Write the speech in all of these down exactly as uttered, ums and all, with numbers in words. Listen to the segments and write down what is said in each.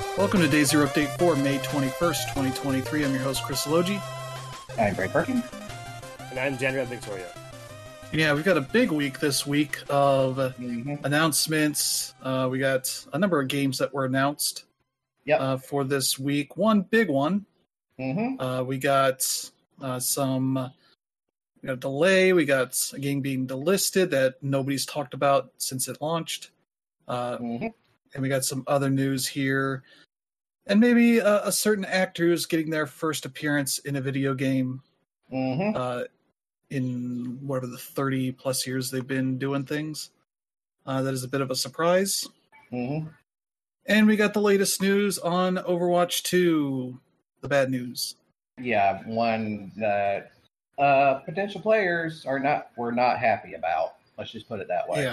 Welcome to Day Zero Update for May twenty-first, twenty twenty-three. I'm your host, Chris Logi. I'm Brad Perkins. And I'm Janra Victoria. Yeah, we've got a big week this week of Mm-hmm. announcements. Uh, we got a number of games that were announced Yep. uh, for this week. One big one. Mm-hmm. Uh, we got uh, some we got a delay. We got a game being delisted that nobody's talked about since it launched. Uh, Mm-hmm. and we got some other news here. And maybe a, a certain actor who's getting their first appearance in a video game Mm-hmm. uh, in whatever the thirty plus years they've been doing things. Uh, that is a bit of a surprise. Mm-hmm. And we got the latest news on Overwatch two, the bad news. Yeah, one that uh, potential players are not were not happy about. Let's just put it that way. Yeah.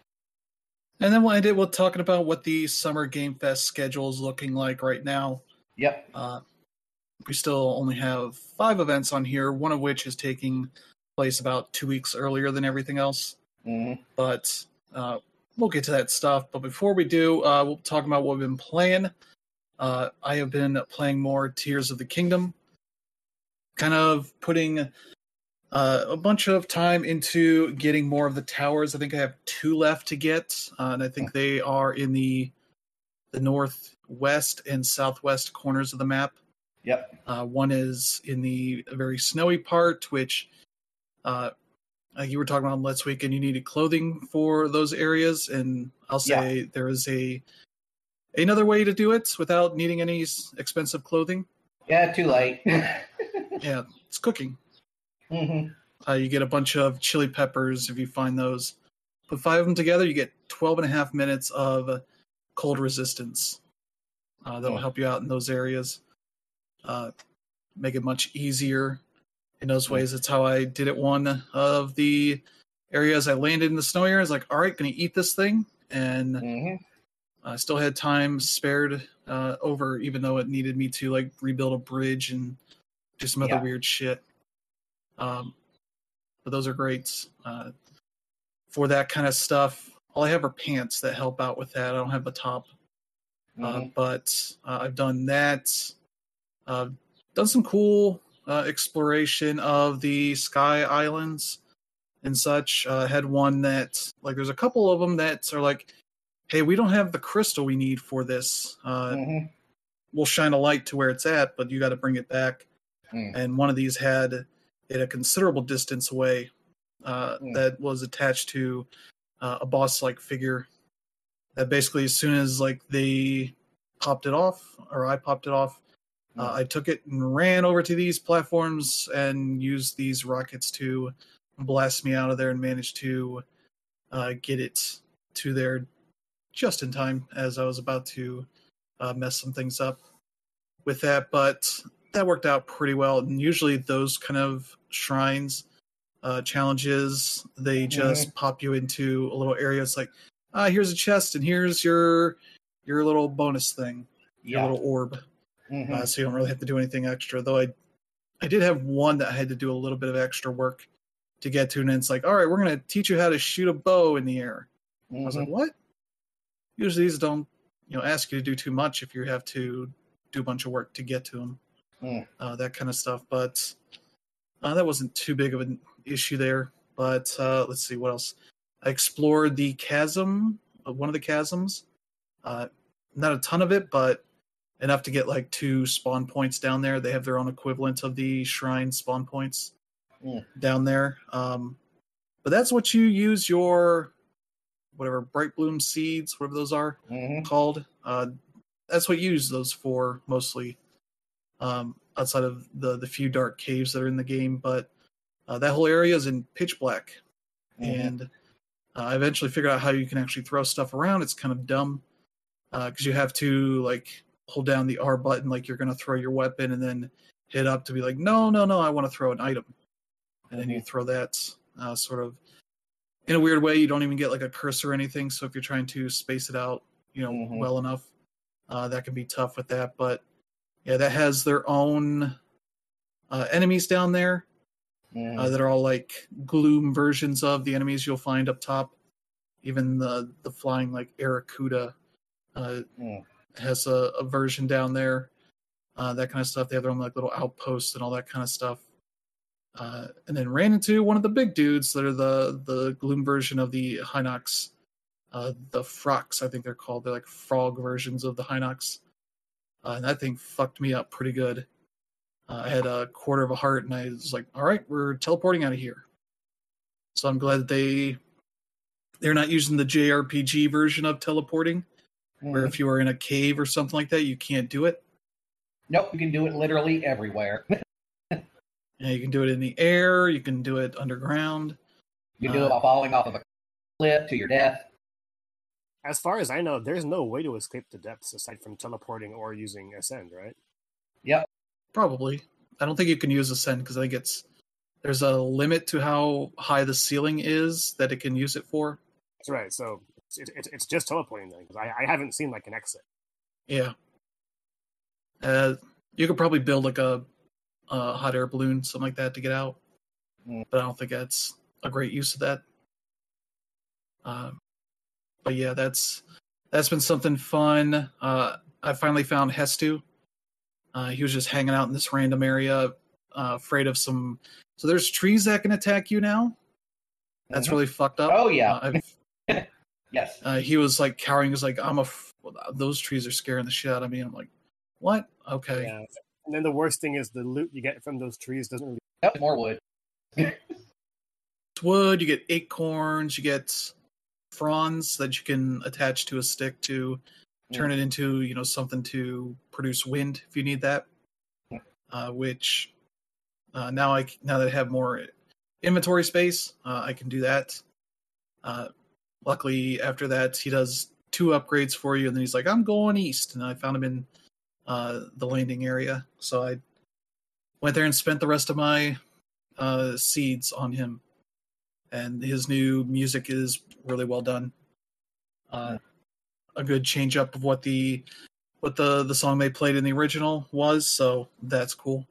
And then we'll end it with talking about what the Summer Game Fest schedule is looking like right now. Yep. Uh, we still only have five events on here, one of which is taking place about two weeks earlier than everything else. Mm-hmm. But uh, we'll get to that stuff. But before we do, uh, we'll talk about what we've been playing. Uh, I have been playing more Tears of the Kingdom, kind of putting uh, a bunch of time into getting more of the towers. I think I have two left to get, uh, and I think they are in the the northwest and southwest corners of the map. Yep. Uh, one is in the very snowy part, which uh, like you were talking about last week, and you needed clothing for those areas. And I'll say Yeah. there is a another way to do it without needing any s- expensive clothing. Yeah, too late. Yeah, it's cooking. Mm-hmm. Uh, you get a bunch of chili peppers if you find those. Put five of them together, you get twelve and a half minutes of cold resistance. Uh, that'll Hmm. help you out in those areas. Uh, make it much easier in those Hmm. ways. That's how I did it. One of the areas I landed in the snow area, I was like, all right, going to eat this thing. And Mm-hmm. I still had time spared uh, over, even though it needed me to like rebuild a bridge and do some other Yeah. weird shit. Um, but those are great uh, for that kind of stuff. All I have are pants that help out with that. I don't have the top, uh, Mm-hmm. but uh, I've done that. Uh, done some cool uh, exploration of the Sky Islands and such. Uh, had one that like there's a couple of them that are like, hey, we don't have the crystal we need for this. Uh, Mm-hmm. We'll shine a light to where it's at, but you got to bring it back. Mm. And one of these had it a considerable distance away uh, Mm. that was attached to uh, a boss-like figure. That basically, as soon as like they popped it off, or I popped it off, uh, Mm. I took it and ran over to these platforms and used these rockets to blast me out of there and managed to uh, get it to there just in time as I was about to uh, mess some things up with that. But that worked out pretty well. And usually those kind of shrines, uh, challenges, they just pop you into a little area. It's like, ah, here's a chest and here's your your little bonus thing, your Yeah. little orb. Mm-hmm. Uh, so you don't really have to do anything extra. Though I, I did have one that I had to do a little bit of extra work to get to, and it's like, all right, we're gonna teach you how to shoot a bow in the air. I was like, Mm-hmm. what? Usually these don't, you know, ask you to do too much if you have to do a bunch of work to get to them, Mm. uh, that kind of stuff. But uh, that wasn't too big of an issue there. But uh, let's see what else. I explored the chasm, uh, one of the chasms. Uh, not a ton of it, but enough to get like two spawn points down there. They have their own equivalent of the shrine spawn points Mm. down there. Um, but that's what you use your whatever bright bloom seeds, whatever those are Mm-hmm. called. Uh, that's what you use those for mostly, um, outside of the the few dark caves that are in the game. But uh, that whole area is in pitch black, Mm-hmm. and uh, I eventually figured out how you can actually throw stuff around. It's kind of dumb because you have to like hold down the R button like you're going to throw your weapon, and then hit up to be like, no, no, no, I want to throw an item, and then you Mhm. throw that uh, sort of in a weird way. You don't even get like a cursor or anything. So if you're trying to space it out, you know, Mhm. well enough, uh, that can be tough with that. But yeah, that has their own uh, enemies down there Mm-hmm. uh, that are all like gloom versions of the enemies you'll find up top. Even the the flying like Aracuda uh, Mm. has a, a version down there, uh, that kind of stuff. They have their own like little outposts and all that kind of stuff. Uh, and then ran into one of the big dudes that are the the Gloom version of the Hinox, uh, the Frox, I think they're called. They're like frog versions of the Hinox. Uh, and that thing fucked me up pretty good. Uh, I had a quarter of a heart, and I was like, all right, we're teleporting out of here. So I'm glad that they, they're not using the J R P G version of teleporting, mm. where if you are in a cave or something like that, you can't do it. Nope, you can do it literally everywhere. Yeah, you can do it in the air. You can do it underground. You can do uh, it while falling off of a cliff to your death. As far as I know, there's no way to escape the depths aside from teleporting or using Ascend, right? Yep. Probably. I don't think you can use Ascend because I think it's there's a limit to how high the ceiling is that it can use it for. That's right. So it's it's, it's just teleporting then, because I, I haven't seen like an exit. Yeah. Uh, you could probably build like a, a hot air balloon, something like that, to get out. Mm. But I don't think that's a great use of that. Uh, but yeah, that's that's been something fun. Uh, I finally found Hestu. Uh, he was just hanging out in this random area, uh, afraid of some. So there's trees that can attack you now. That's mm-hmm. really fucked up. Oh yeah. Uh, yes. Uh, he was like cowering. He was like, "I'm a. F- those trees are scaring the shit out of me." I'm like, "What? Okay." Yeah. And then the worst thing is the loot you get from those trees doesn't really. Yep, more wood. It's wood. You get acorns. You get fronds that you can attach to a stick to turn it into, you know, something to produce wind if you need that. Uh, which uh, now I now that I have more inventory space, uh, I can do that. Uh, luckily, after that, he does two upgrades for you, and then he's like, "I'm going east," and I found him in uh, the landing area. So I went there and spent the rest of my uh, seeds on him, and his new music is really well done. Uh, a good change up of what the what the, the song they played in the original was, so that's cool.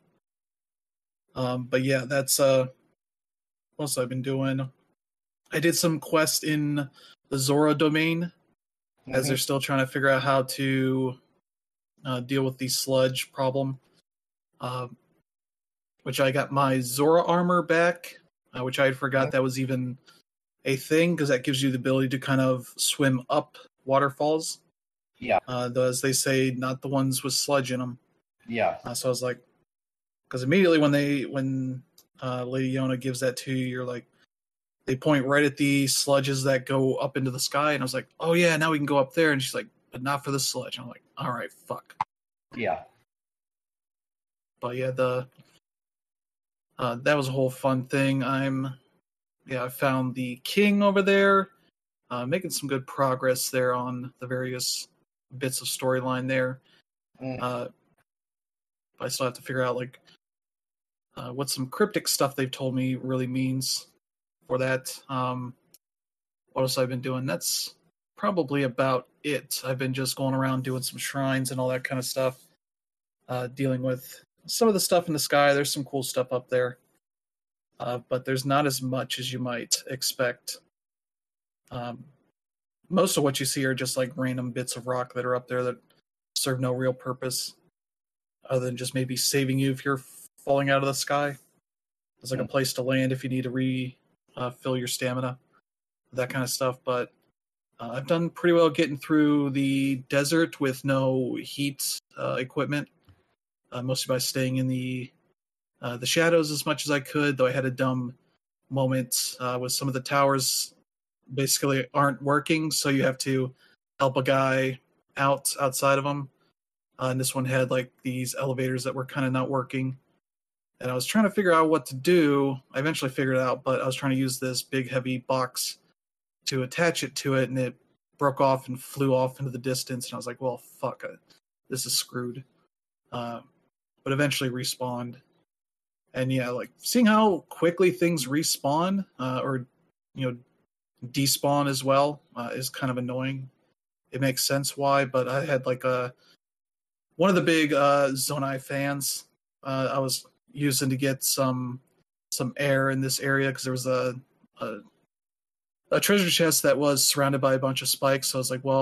Um, but yeah, that's uh, what else I've been doing. I did some quests in the Zora domain, mm-hmm. as they're still trying to figure out how to uh, deal with the sludge problem. Uh, which I got my Zora armor back, uh, which I had forgot mm-hmm. that was even a thing, because that gives you the ability to kind of swim up waterfalls. Yeah. Uh, though, as they say, not the ones with sludge in them. Yeah. Uh, so I was like, because immediately when they when uh, Lady Yona gives that to you, you're like, they point right at the sludges that go up into the sky, and I was like, oh yeah, now we can go up there. And she's like, but not for the sludge. And I'm like, all right, fuck. Yeah. But yeah, the uh, that was a whole fun thing. I'm yeah, I found the king over there, uh, making some good progress there on the various bits of storyline there. Mm. Uh, I still have to figure out like uh, what some cryptic stuff they've told me really means for that. Um, what else I've been doing? That's probably about it. I've been just going around doing some shrines and all that kind of stuff, uh, dealing with some of the stuff in the sky. There's some cool stuff up there, uh, but there's not as much as you might expect. Um, most of what you see are just like random bits of rock that are up there that serve no real purpose other than just maybe saving you if you're falling out of the sky. It's like mm. a place to land if you need to re uh, fill your stamina, that kind of stuff. But uh, I've done pretty well getting through the desert with no heat uh, equipment, uh, mostly by staying in the uh, the shadows as much as I could, though I had a dumb moment uh, with some of the towers basically aren't working, so you have to help a guy out outside of them. Uh, and this one had like these elevators that were kind of not working. And I was trying to figure out what to do. I eventually figured it out, but I was trying to use this big heavy box to attach it to it, and it broke off and flew off into the distance. And I was like, well, fuck it. This is screwed. Uh, but eventually respawned. And yeah, like seeing how quickly things respawn, uh, or, you know, despawn as well, uh, is kind of annoying. It makes sense why, but I had like a one of the big uh, Zonai fans uh, I was using to get some some air in this area because there was a, a a treasure chest that was surrounded by a bunch of spikes. So I was like, well,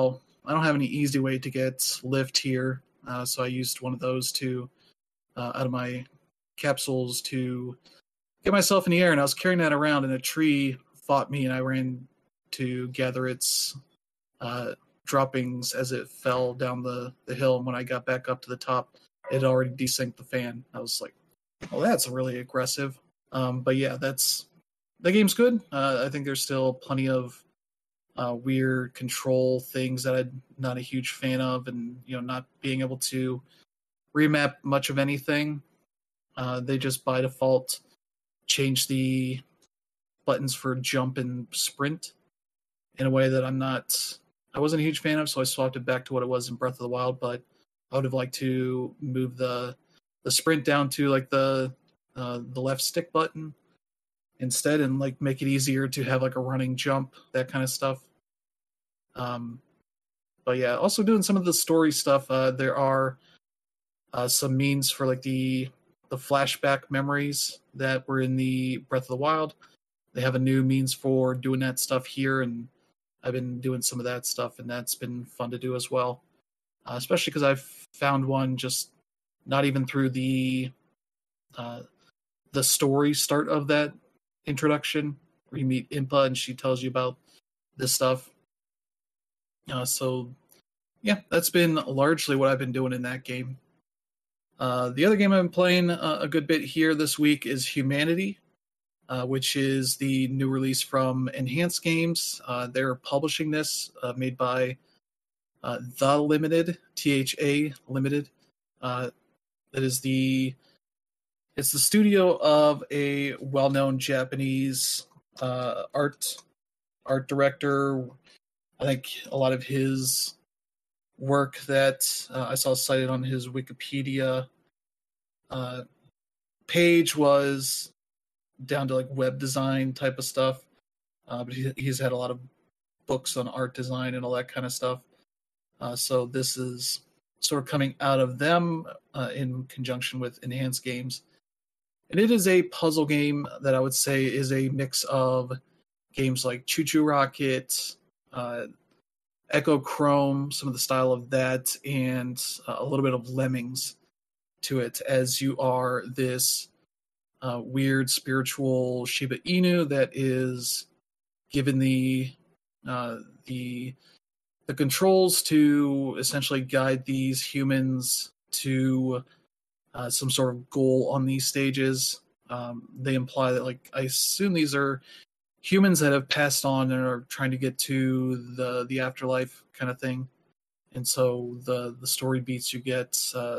I don't have any easy way to get lift here, uh, so I used one of those to uh, out of my capsules to get myself in the air, and I was carrying that around, and a tree fought me, and I ran to gather its uh, droppings as it fell down the, the hill. And when I got back up to the top, it had already desynced the fan. I was like, "Oh, that's really aggressive." Um, but yeah, that's the game's good. Uh, I think there's still plenty of uh, weird control things that I'm not a huge fan of, and you know, not being able to remap much of anything. Uh, they just by default change the buttons for jump and sprint in a way that I'm not, I wasn't a huge fan of, so I swapped it back to what it was in Breath of the Wild. But I would have liked to move the the sprint down to like the uh, the left stick button instead, and like make it easier to have like a running jump, that kind of stuff. Um, but yeah, also doing some of the story stuff. Uh, there are uh, some means for like the the flashback memories that were in the Breath of the Wild. They have a new means for doing that stuff here, and I've been doing some of that stuff, and that's been fun to do as well. Uh, especially because I've found one just not even through the uh, the story start of that introduction, where you meet Impa and she tells you about this stuff. Uh, so, yeah, that's been largely what I've been doing in that game. Uh, the other game I've been playing uh, a good bit here this week is Humanity, uh, which is the new release from Enhanced Games. Uh, they're publishing this, uh, made by uh, The Limited, T H A Limited. Uh, that is the it's the studio of a well-known Japanese uh, art art director. I think a lot of his work that uh, I saw cited on his Wikipedia uh, page was down to like web design type of stuff. Uh, but he, he's had a lot of books on art design and all that kind of stuff. Uh, so this is sort of coming out of them uh, in conjunction with Enhanced Games. And it is a puzzle game that I would say is a mix of games like Choo Choo Rocket, uh, Echo Chrome, some of the style of that, and uh, a little bit of Lemmings to it, as you are this uh, weird spiritual Shiba Inu that is given the uh, the the controls to essentially guide these humans to uh, some sort of goal on these stages. Um, they imply that, like, I assume these are humans that have passed on and are trying to get to the the afterlife kind of thing. And so the the story beats you get uh,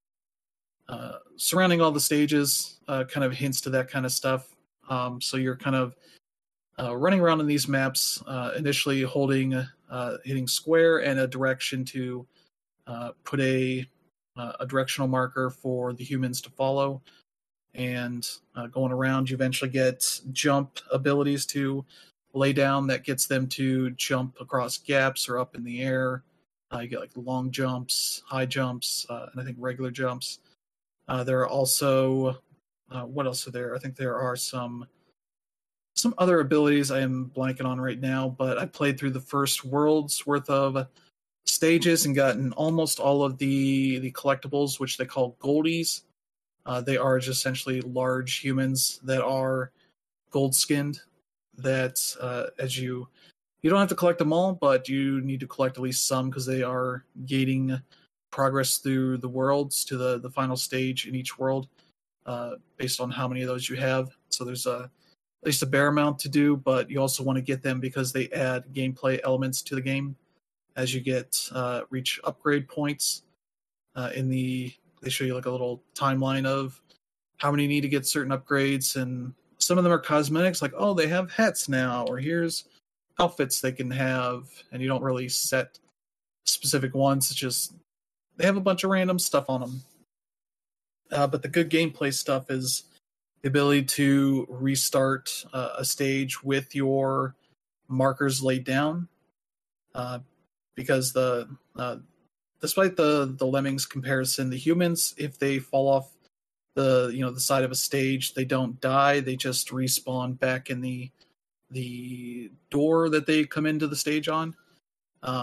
uh, surrounding all the stages uh, kind of hints to that kind of stuff. Um, so you're kind of uh, running around in these maps, uh, initially holding uh, hitting square and a direction to uh, put a uh, a directional marker for the humans to follow. And uh, going around, you eventually get jump abilities to lay down that gets them to jump across gaps or up in the air. Uh, you get like long jumps, high jumps, uh, and I think regular jumps. Uh, there are also, uh, what else are there? I think there are some some other abilities I am blanking on right now, but I played through the first world's worth of stages and gotten almost all of the, the collectibles, which they call goldies. Uh, they are just essentially large humans that are gold-skinned, that uh, as you... You don't have to collect them all, but you need to collect at least some because they are gating progress through the worlds to the, the final stage in each world uh, based on how many of those you have. So there's a, at least a bare amount to do, but you also want to get them because they add gameplay elements to the game as you get uh, reach upgrade points. Uh, in the They show you like a little timeline of how many you need to get certain upgrades, and some of them are cosmetics, like, oh, they have hats now, or here's outfits they can have, and you don't really set specific ones. It's just they have a bunch of random stuff on them. Uh, but the good gameplay stuff is the ability to restart uh, a stage with your markers laid down, uh, because the uh, despite the the lemmings comparison, the humans, if they fall off the you know the side of a stage, they don't die. They just respawn back in the the door that they come into the stage on. Um,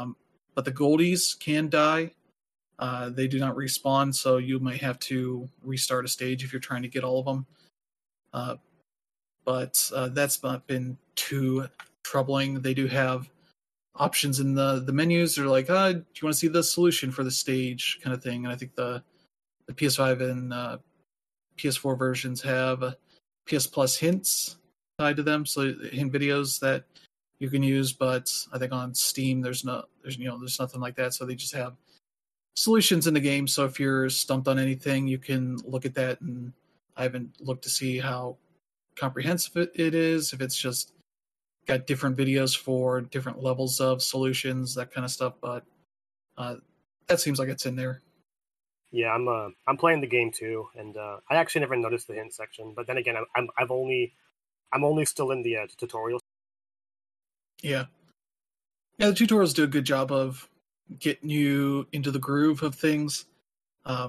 but the goldies can die. Uh, they do not respawn, so you might have to restart a stage if you're trying to get all of them. Uh, but uh, that's not been too troubling. They do have options in the, the menus. They're like, uh, do you want to see the solution for the stage kind of thing? And I think the, the P S five and uh, P S four versions have P S Plus hints tied to them, so hint videos that you can use. But I think on Steam, there's no, there's you know, there's nothing like that. So they just have solutions in the game. So if you're stumped on anything, you can look at that. And I haven't looked to see how comprehensive it, it is. If it's just got different videos for different levels of solutions, that kind of stuff. But uh, that seems like it's in there. Yeah, I'm uh, I'm playing the game too, and uh, I actually never noticed the hint section. But then again, I'm, I'm I've only I'm only still in the uh, tutorial. Yeah, yeah. The tutorials do a good job of getting you into the groove of things. Uh,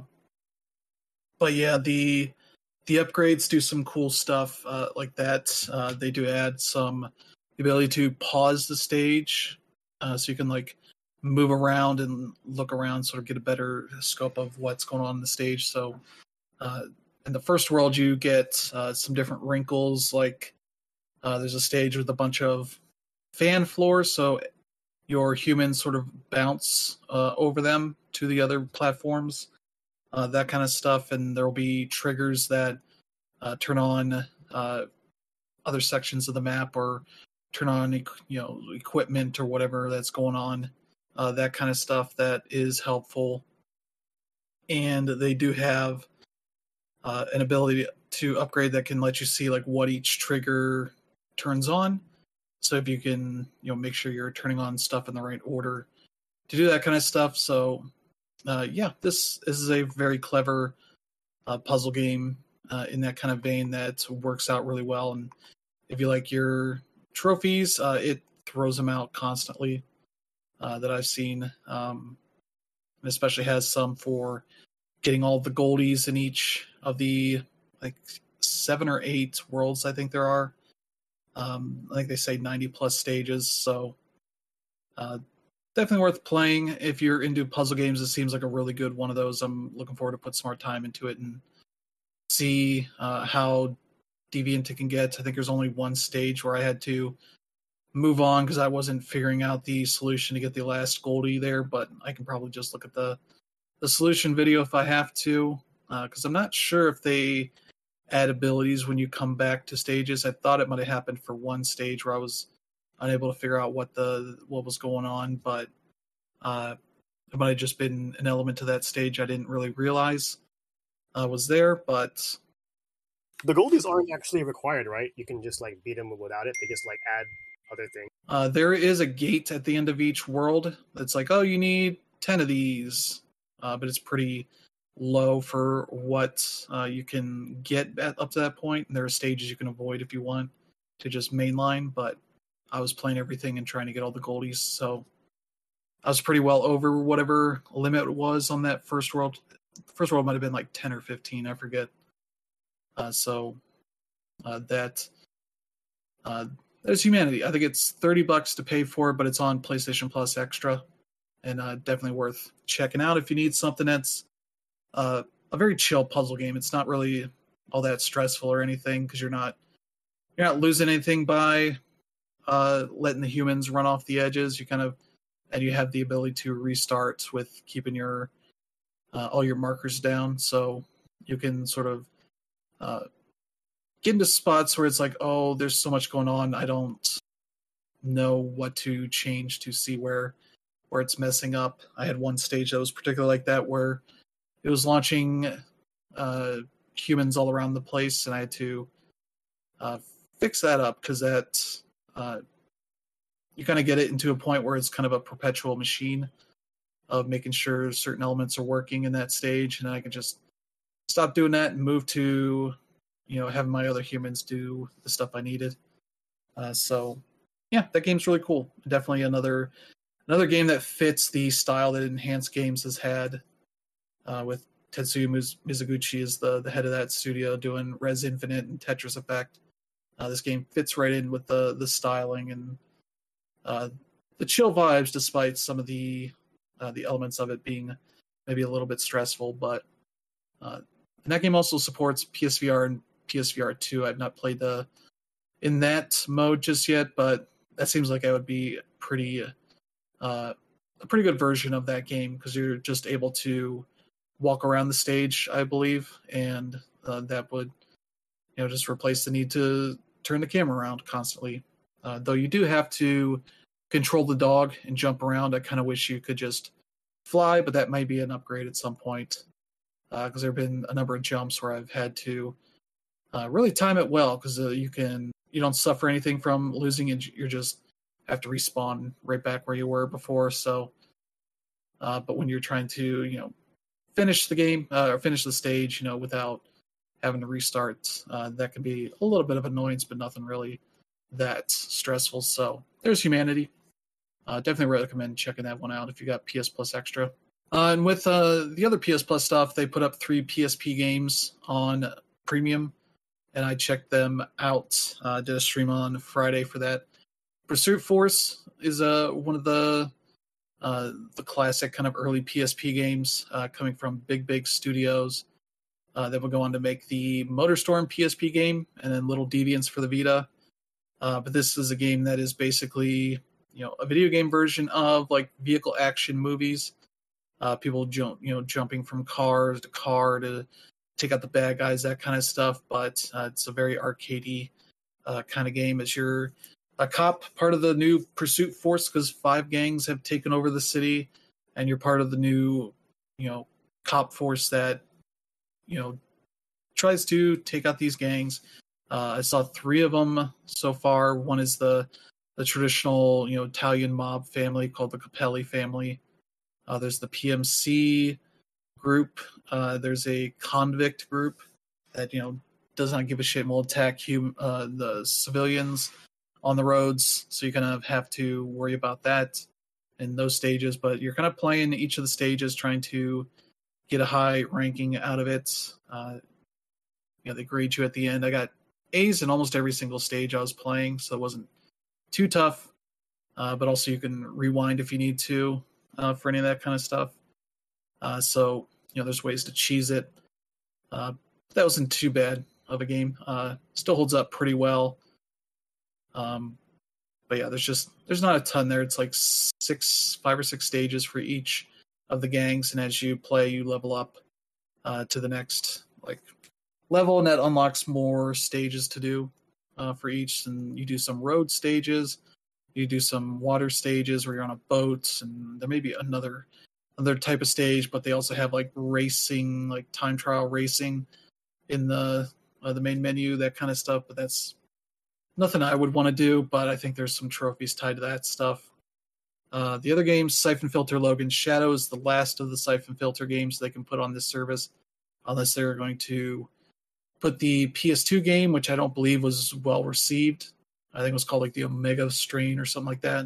but yeah, the the upgrades do some cool stuff uh, like that. Uh, they do add some ability to pause the stage, uh, so you can like move around and look around, sort of get a better scope of what's going on in the stage. So uh, in the first world, you get uh, some different wrinkles. Like uh, there's a stage with a bunch of fan floors, so your humans sort of bounce uh, over them to the other platforms, uh, that kind of stuff. And there will be triggers that uh, turn on uh, other sections of the map or turn on, you know, equipment or whatever that's going on. Uh, that kind of stuff that is helpful. And they do have uh, an ability to upgrade that can let you see like what each trigger turns on. So if you can, you know, make sure you're turning on stuff in the right order to do that kind of stuff. So uh, yeah, this, this is a very clever uh, puzzle game uh, in that kind of vein that works out really well. And if you like your trophies, uh, it throws them out constantly. Uh, that I've seen, um, and especially has some for getting all the goldies in each of the like seven or eight worlds. I think there are. Um, I think they say ninety plus stages, so uh, definitely worth playing if you're into puzzle games. It seems like a really good one of those. I'm looking forward to put some more time into it and see uh, how deviant it can get. I think there's only one stage where I had to move on because I wasn't figuring out the solution to get the last Goldie there, but I can probably just look at the the solution video if I have to, because uh, I'm not sure if they add abilities when you come back to stages. I thought it might have happened for one stage where I was unable to figure out what the what was going on, but uh, it might have just been an element to that stage I didn't really realize uh, was there. But the goldies aren't actually required, right? You can just like beat them without it. They just like add other things. Uh, there is a gate at the end of each world that's like, oh, you need ten of these, uh, but it's pretty low for what uh, you can get at, up to that point. And there are stages you can avoid if you want to just mainline, but I was playing everything and trying to get all the goldies, so I was pretty well over whatever limit was on that first world. First world might have been like ten or fifteen, I forget. Uh, so uh, that... Uh, There's Humanity. I think it's thirty bucks to pay for, but it's on PlayStation Plus Extra, and uh, definitely worth checking out if you need something that's uh, a very chill puzzle game. It's not really all that stressful or anything because you're not you're not losing anything by uh, letting the humans run off the edges. You kind of and you have the ability to restart with keeping your uh, all your markers down, so you can sort of uh, get into spots where it's like, oh, there's so much going on, I don't know what to change to see where where it's messing up. I had one stage that was particularly like that where it was launching uh, humans all around the place, and I had to uh, fix that up because that uh, you kind of get it into a point where it's kind of a perpetual machine of making sure certain elements are working in that stage, and I can just stop doing that and move to, you know, having my other humans do the stuff I needed. Uh, so, yeah, that game's really cool. Definitely another another game that fits the style that Enhanced Games has had, uh, with Tetsuya Miz- Mizuguchi as the, the head of that studio doing Res Infinite and Tetris Effect. Uh, this game fits right in with the the styling and uh, the chill vibes, despite some of the uh, the elements of it being maybe a little bit stressful. But uh, and that game also supports P S V R and P S V R two. I've not played the in that mode just yet, but that seems like it would be pretty uh, a pretty good version of that game because you're just able to walk around the stage, I believe, and uh, that would you know just replace the need to turn the camera around constantly. Uh, though you do have to control the dog and jump around. I kind of wish you could just fly, but that might be an upgrade at some point because uh, there have been a number of jumps where I've had to uh, really time it well because uh, you can you don't suffer anything from losing and you're just have to respawn right back where you were before. So, uh, but when you're trying to you know finish the game uh, or finish the stage, you know, without having to restart, uh, that can be a little bit of annoyance, but nothing really that stressful. So there's Humanity. Uh, definitely recommend checking that one out if you got P S Plus Extra. Uh, and with uh, the other P S Plus stuff, they put up three P S P games on Premium, and I checked them out. Uh, did a stream on Friday for that. Pursuit Force is uh, one of the uh, the classic kind of early P S P games uh, coming from Big Big Studios. Uh, that would go on to make the MotorStorm P S P game and then Little Deviants for the Vita. Uh, but this is a game that is basically, you know, a video game version of like vehicle action movies. Uh, people jump, you know, jumping from car to car to take out the bad guys, that kind of stuff. But uh, it's a very arcadey uh, kind of game. As you're a cop, part of the new Pursuit Force, because five gangs have taken over the city, and you're part of the new, you know, cop force that, you know, tries to take out these gangs. Uh, I saw three of them so far. One is the the traditional, you know, Italian mob family called the Capelli family. Uh, there's the P M C group. Uh, there's a convict group that, you know, does not give a shit and will attack hum- uh, the civilians on the roads. So you kind of have to worry about that in those stages. But you're kind of playing each of the stages, trying to get a high ranking out of it. Uh, you know, they grade you at the end. I got A's in almost every single stage I was playing, so it wasn't too tough. Uh, but also you can rewind if you need to uh, for any of that kind of stuff. Uh, so, you know, there's ways to cheese it. Uh, that wasn't too bad of a game. Uh, still holds up pretty well. Um, but yeah, there's just, there's not a ton there. It's like six, five or six stages for each of the gangs. And as you play, you level up uh, to the next, like, level, and that unlocks more stages to do uh, for each. And you do some road stages, you do some water stages where you're on a boat, and there may be another another type of stage, but they also have like racing, like time trial racing in the uh, the main menu, that kind of stuff. But that's nothing I would want to do, but I think there's some trophies tied to that stuff. Uh, the other games, Siphon Filter Logan's Shadow, is the last of the Siphon Filter games they can put on this service, unless they're going to put the P S two game, which I don't believe was well received. I think it was called like the Omega Strain or something like that.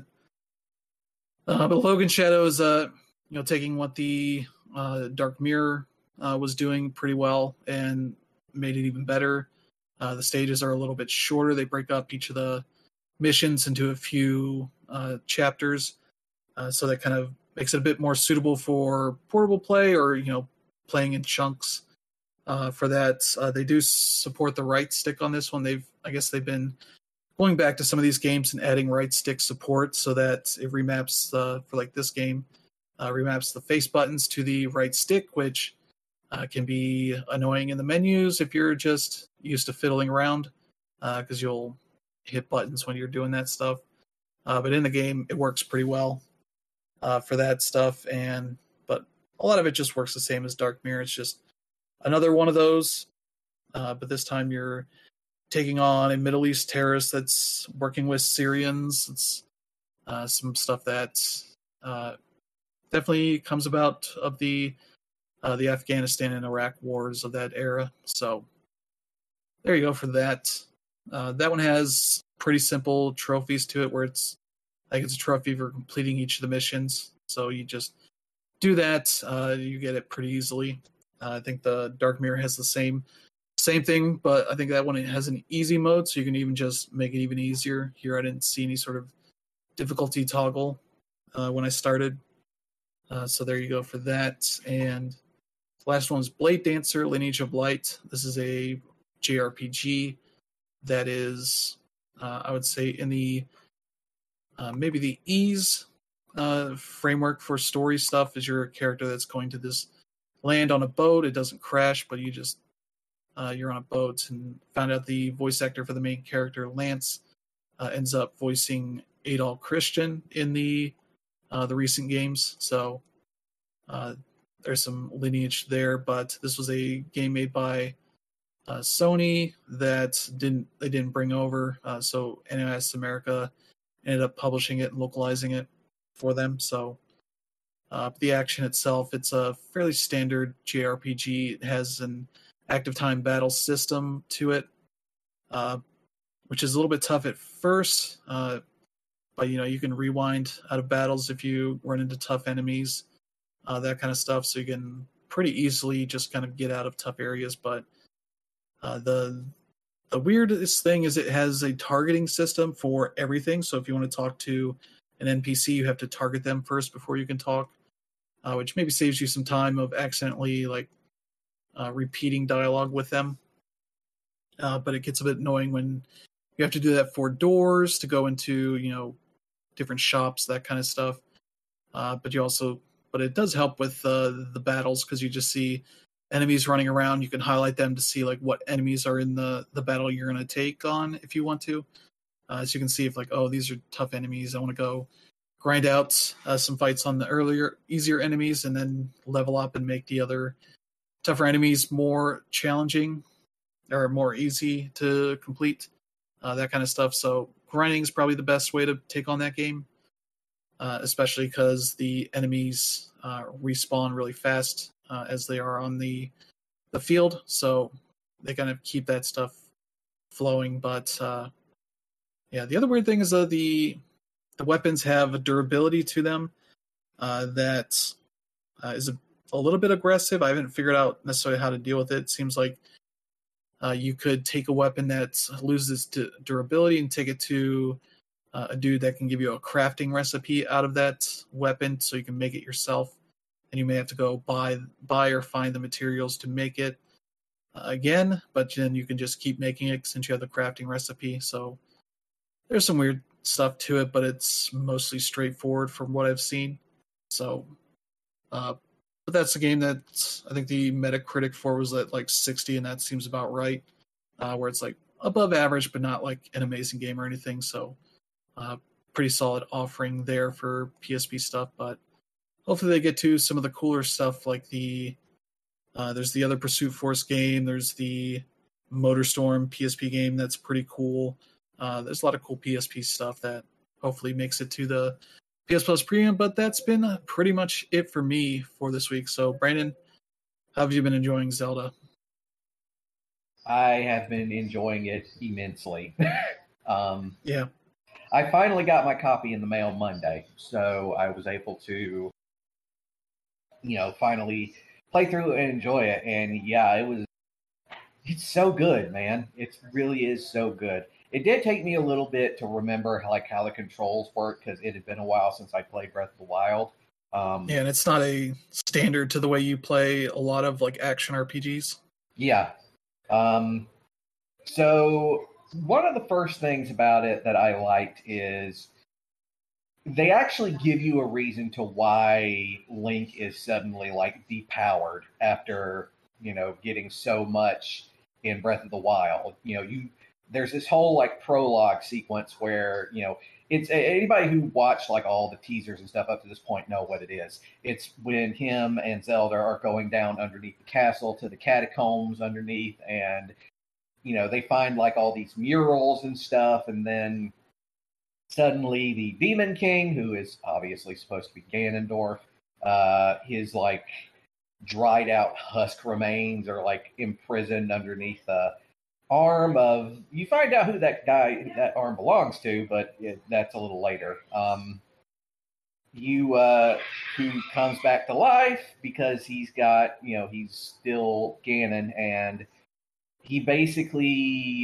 Uh, but Logan Shadow is, uh, you know, taking what the uh, Dark Mirror uh, was doing pretty well and made it even better. Uh, the stages are a little bit shorter. They break up each of the missions into a few uh, chapters, uh, so that kind of makes it a bit more suitable for portable play or, you know, playing in chunks. Uh, for that, uh, they do support the right stick on this one. They've, I guess, they've been going back to some of these games and adding right stick support so that it remaps uh, for like this game, uh, remaps the face buttons to the right stick, which uh, can be annoying in the menus if you're just used to fiddling around, because uh, you'll hit buttons when you're doing that stuff. Uh, but in the game, it works pretty well uh, for that stuff. And but a lot of it just works the same as Dark Mirror. It's just another one of those, uh, but this time you're taking on a Middle East terrorist that's working with Syrians. It's uh, some stuff that uh, definitely comes about of the uh, the Afghanistan and Iraq wars of that era. So there you go for that. Uh, that one has pretty simple trophies to it, where it's like it's a trophy for completing each of the missions. So you just do that, uh, you get it pretty easily. Uh, I think the Dark Mirror has the same same thing, but I think that one has an easy mode, so you can even just make it even easier. Here I didn't see any sort of difficulty toggle uh, when I started. Uh, so there you go for that. And the last one is Blade Dancer, Lineage of Light. This is a J R P G that is, uh, I would say, in the uh, maybe the ease uh, framework for story stuff. Is your character that's going to this land on a boat. It doesn't crash, but you just uh, you're on a boat, and found out the voice actor for the main character, Lance, uh, ends up voicing Adol Christian in the uh, the recent games. So uh, there's some lineage there, but this was a game made by uh, Sony that didn't they didn't bring over. Uh, so N O S America ended up publishing it and localizing it for them. So uh, the action itself, it's a fairly standard J R P G. It has an active time battle system to it, uh, which is a little bit tough at first. Uh, but you know, you can rewind out of battles if you run into tough enemies, uh, that kind of stuff. So you can pretty easily just kind of get out of tough areas. But uh, the the weirdest thing is it has a targeting system for everything. So if you want to talk to an N P C, you have to target them first before you can talk, uh, which maybe saves you some time of accidentally like uh, repeating dialogue with them. Uh, but it gets a bit annoying when you have to do that for doors to go into, you know, different shops, that kind of stuff. Uh, but you also, but it does help with uh, the battles because you just see enemies running around. You can highlight them to see like what enemies are in the, the battle you're going to take on if you want to. Uh, so you can see if like, oh, these are tough enemies. I want to go grind out uh, some fights on the earlier, easier enemies and then level up and make the other tougher enemies more challenging or more easy to complete, uh, that kind of stuff. So grinding is probably the best way to take on that game, uh, especially because the enemies uh, respawn really fast uh, as they are on the the field. So they kind of keep that stuff flowing. But uh, yeah, the other weird thing is that the the weapons have a durability to them uh, that uh, is a, a little bit aggressive. I haven't figured out necessarily how to deal with it. It seems like Uh, you could take a weapon that loses d- durability and take it to uh, a dude that can give you a crafting recipe out of that weapon, so you can make it yourself. And you may have to go buy buy or find the materials to make it uh, again, but then you can just keep making it since you have the crafting recipe. So there's some weird stuff to it, but it's mostly straightforward from what I've seen. So, uh, but that's a game that I think the Metacritic for was at like sixty, and that seems about right. Uh, where it's like above average, but not like an amazing game or anything. So, uh, pretty solid offering there for P S P stuff. But hopefully they get to some of the cooler stuff, like the uh, there's the other Pursuit Force game. There's the Motorstorm P S P game that's pretty cool. Uh, there's a lot of cool P S P stuff that hopefully makes it to the P S Plus Premium, but that's been pretty much it for me for this week. So, Brandon, how have you been enjoying Zelda? I have been enjoying it immensely. um, Yeah. I finally got my copy in the mail Monday, so I was able to, you know, finally play through and enjoy it. And yeah, it was, it's so good, man. It really is so good. It did take me a little bit to remember like how the controls work because it had been a while since I played Breath of the Wild. Um, yeah, and it's not a standard to the way you play a lot of like action R P Gs. Yeah. Um, so one of the first things about it that I liked is they actually give you a reason to why Link is suddenly like depowered after, you know, getting so much in Breath of the Wild. You know, you there's this whole like prologue sequence where, you know, it's anybody who watched like all the teasers and stuff up to this point know what it is. It's when him and Zelda are going down underneath the castle to the catacombs underneath, and you know they find like all these murals and stuff, and then suddenly the Demon King, who is obviously supposed to be Ganondorf, uh, his like dried out husk remains are like imprisoned underneath a arm of, you find out who that guy, that arm belongs to, but it, that's a little later. Um, you, uh, who comes back to life because he's got, you know, he's still Ganon, and he basically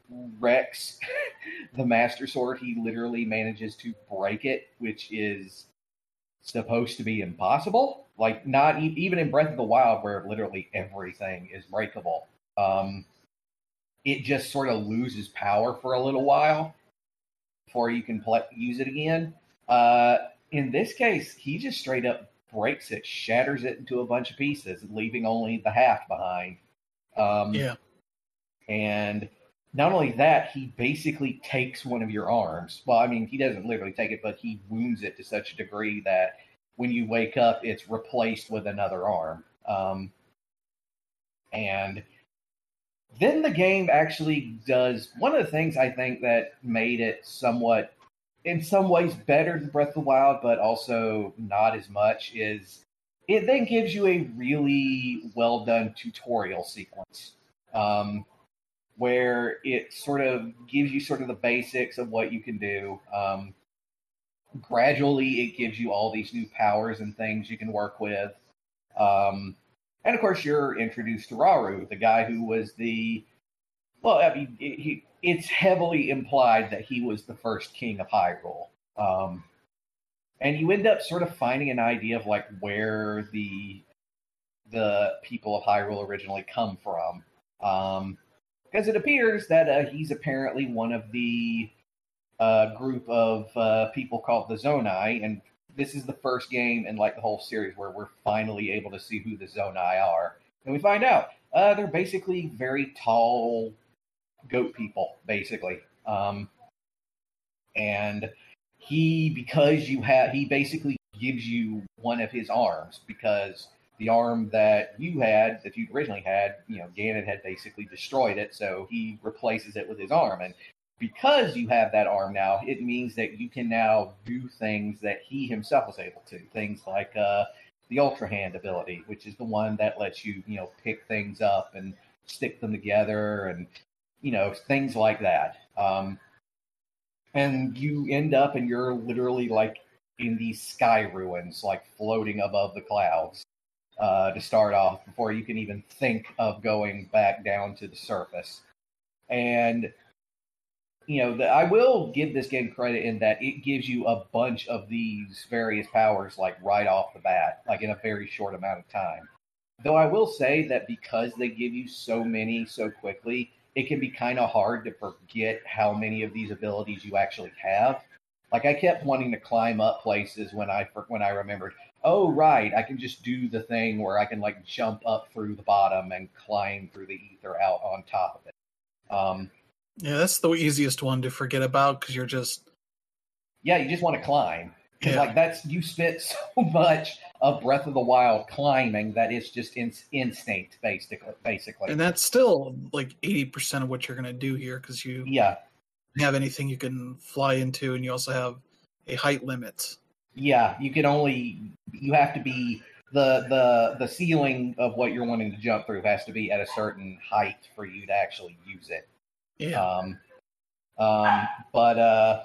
Rex, the Master Sword, he literally manages to break it, which is supposed to be impossible. Like, not e- even in Breath of the Wild, where literally everything is breakable. Um, it just sort of loses power for a little while before you can play, use it again. Uh, in this case, he just straight up breaks it, shatters it into a bunch of pieces, leaving only the half behind. Um, Yeah. And not only that, he basically takes one of your arms. Well, I mean, he doesn't literally take it, but he wounds it to such a degree that when you wake up, it's replaced with another arm. Um, and then the game actually does one of the things I think that made it somewhat, in some ways, better than Breath of the Wild, but also not as much, is it then gives you a really well done tutorial sequence. Um, where it sort of gives you sort of the basics of what you can do. Um, gradually, it gives you all these new powers and things you can work with. Um, and of course, you're introduced to Rauru, the guy who was the, well, I mean, it, he, it's heavily implied that he was the first king of Hyrule. Um, and you end up sort of finding an idea of like where the the people of Hyrule originally come from. Um, Because it appears that uh, he's apparently one of the uh, group of uh, people called the Zonai, and this is the first game in like the whole series where we're finally able to see who the Zonai are. And we find out uh, they're basically very tall goat people, basically. Um, and he, because you have, he basically gives you one of his arms because the arm that you had, that you originally had, you know, Ganon had basically destroyed it, so he replaces it with his arm. And because you have that arm now, it means that you can now do things that he himself was able to. Things like uh, the Ultra Hand ability, which is the one that lets you, you know, pick things up and stick them together and, you know, things like that. Um, and you end up and you're literally like in these sky ruins, like floating above the clouds. Uh, to start off before you can even think of going back down to the surface. And, you know, the, I will give this game credit in that it gives you a bunch of these various powers, like, right off the bat, like, in a very short amount of time. Though I will say that because they give you so many so quickly, it can be kind of hard to forget how many of these abilities you actually have. Like, I kept wanting to climb up places when I when I remembered, oh, right, I can just do the thing where I can, like, jump up through the bottom and climb through the ether out on top of it. Um, yeah, that's the easiest one to forget about because you're just... Yeah, you just want to climb. Because, Yeah. like, that's, you spent so much of Breath of the Wild climbing that it's just in, instinct, basically. basically. And that's still, like, eighty percent of what you're going to do here because you yeah. have anything you can fly into, and you also have a height limit. Yeah, you can only, you have to be, the, the, the ceiling of what you're wanting to jump through has to be at a certain height for you to actually use it. Yeah. Um, um, but uh,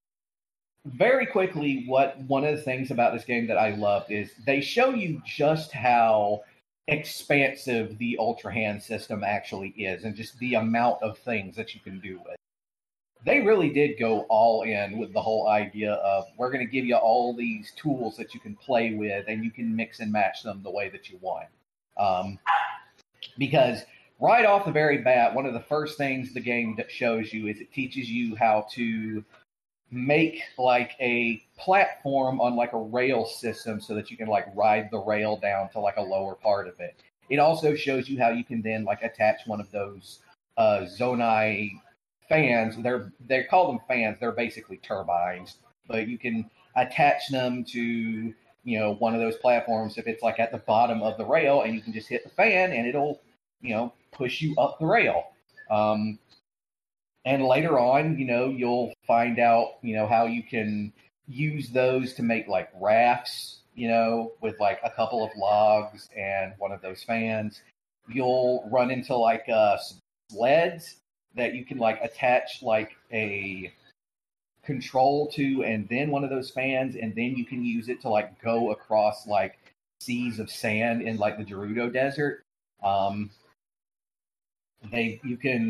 very quickly, what one of the things about this game that I loved is they show you just how expansive the Ultra Hand system actually is and just the amount of things that you can do with it. They really did go all in with the whole idea of we're going to give you all these tools that you can play with and you can mix and match them the way that you want. Um, because right off the very bat, one of the first things the game that shows you is it teaches you how to make like a platform on like a rail system so that you can like ride the rail down to like a lower part of it. It also shows you how you can then like attach one of those uh, Zonai fans. They're they call them fans. They're basically turbines, but you can attach them to, you know, one of those platforms if it's like at the bottom of the rail, and you can just hit the fan and it'll, you know, push you up the rail. Um, and later on, you know, you'll find out, you know, how you can use those to make like rafts, you know, with like a couple of logs and one of those fans. You'll run into like uh, sleds that you can like attach like a control to and then one of those fans, and then you can use it to like go across like seas of sand in like the Gerudo Desert. Um, they you can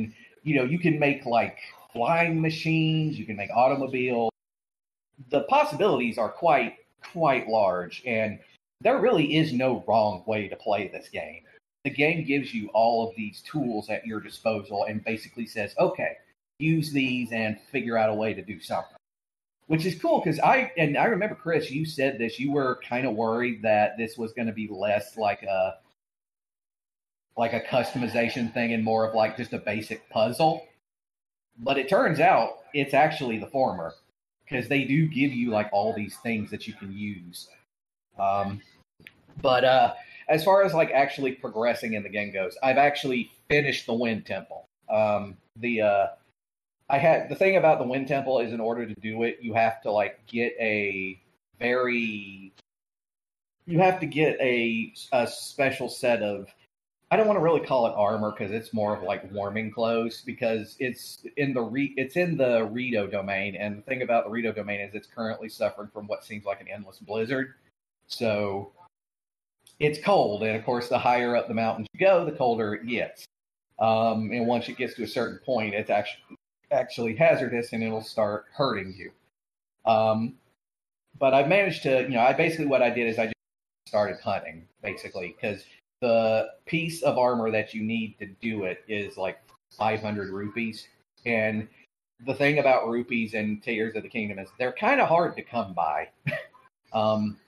you know, you can make like flying machines, you can make automobiles. The possibilities are quite, quite large, and there really is no wrong way to play this game. The game gives you all of these tools at your disposal and basically says, okay, use these and figure out a way to do something. Which is cool because I, and I remember, Chris, you said this, you were kind of worried that this was going to be less like a, like a customization thing and more of like just a basic puzzle. But it turns out it's actually the former because they do give you like all these things that you can use. Um, but uh, as far as like actually progressing in the game goes, I've actually finished the Wind Temple. Um, the, uh, I had the thing about the Wind Temple is in order to do it, you have to like get a very, you have to get a, a special set of, I don't want to really call it armor because it's more of like warming clothes because it's in the re, it's in the Rito domain, and the thing about the Rito domain is it's currently suffering from what seems like an endless blizzard. So it's cold, and of course, the higher up the mountains you go, the colder it gets. Um, and once it gets to a certain point, it's actually actually hazardous and it'll start hurting you. Um, but I managed to, you know, I basically what I did is I just started hunting basically because the piece of armor that you need to do it is like five hundred rupees. And the thing about rupees and Tears of the Kingdom is they're kind of hard to come by. um,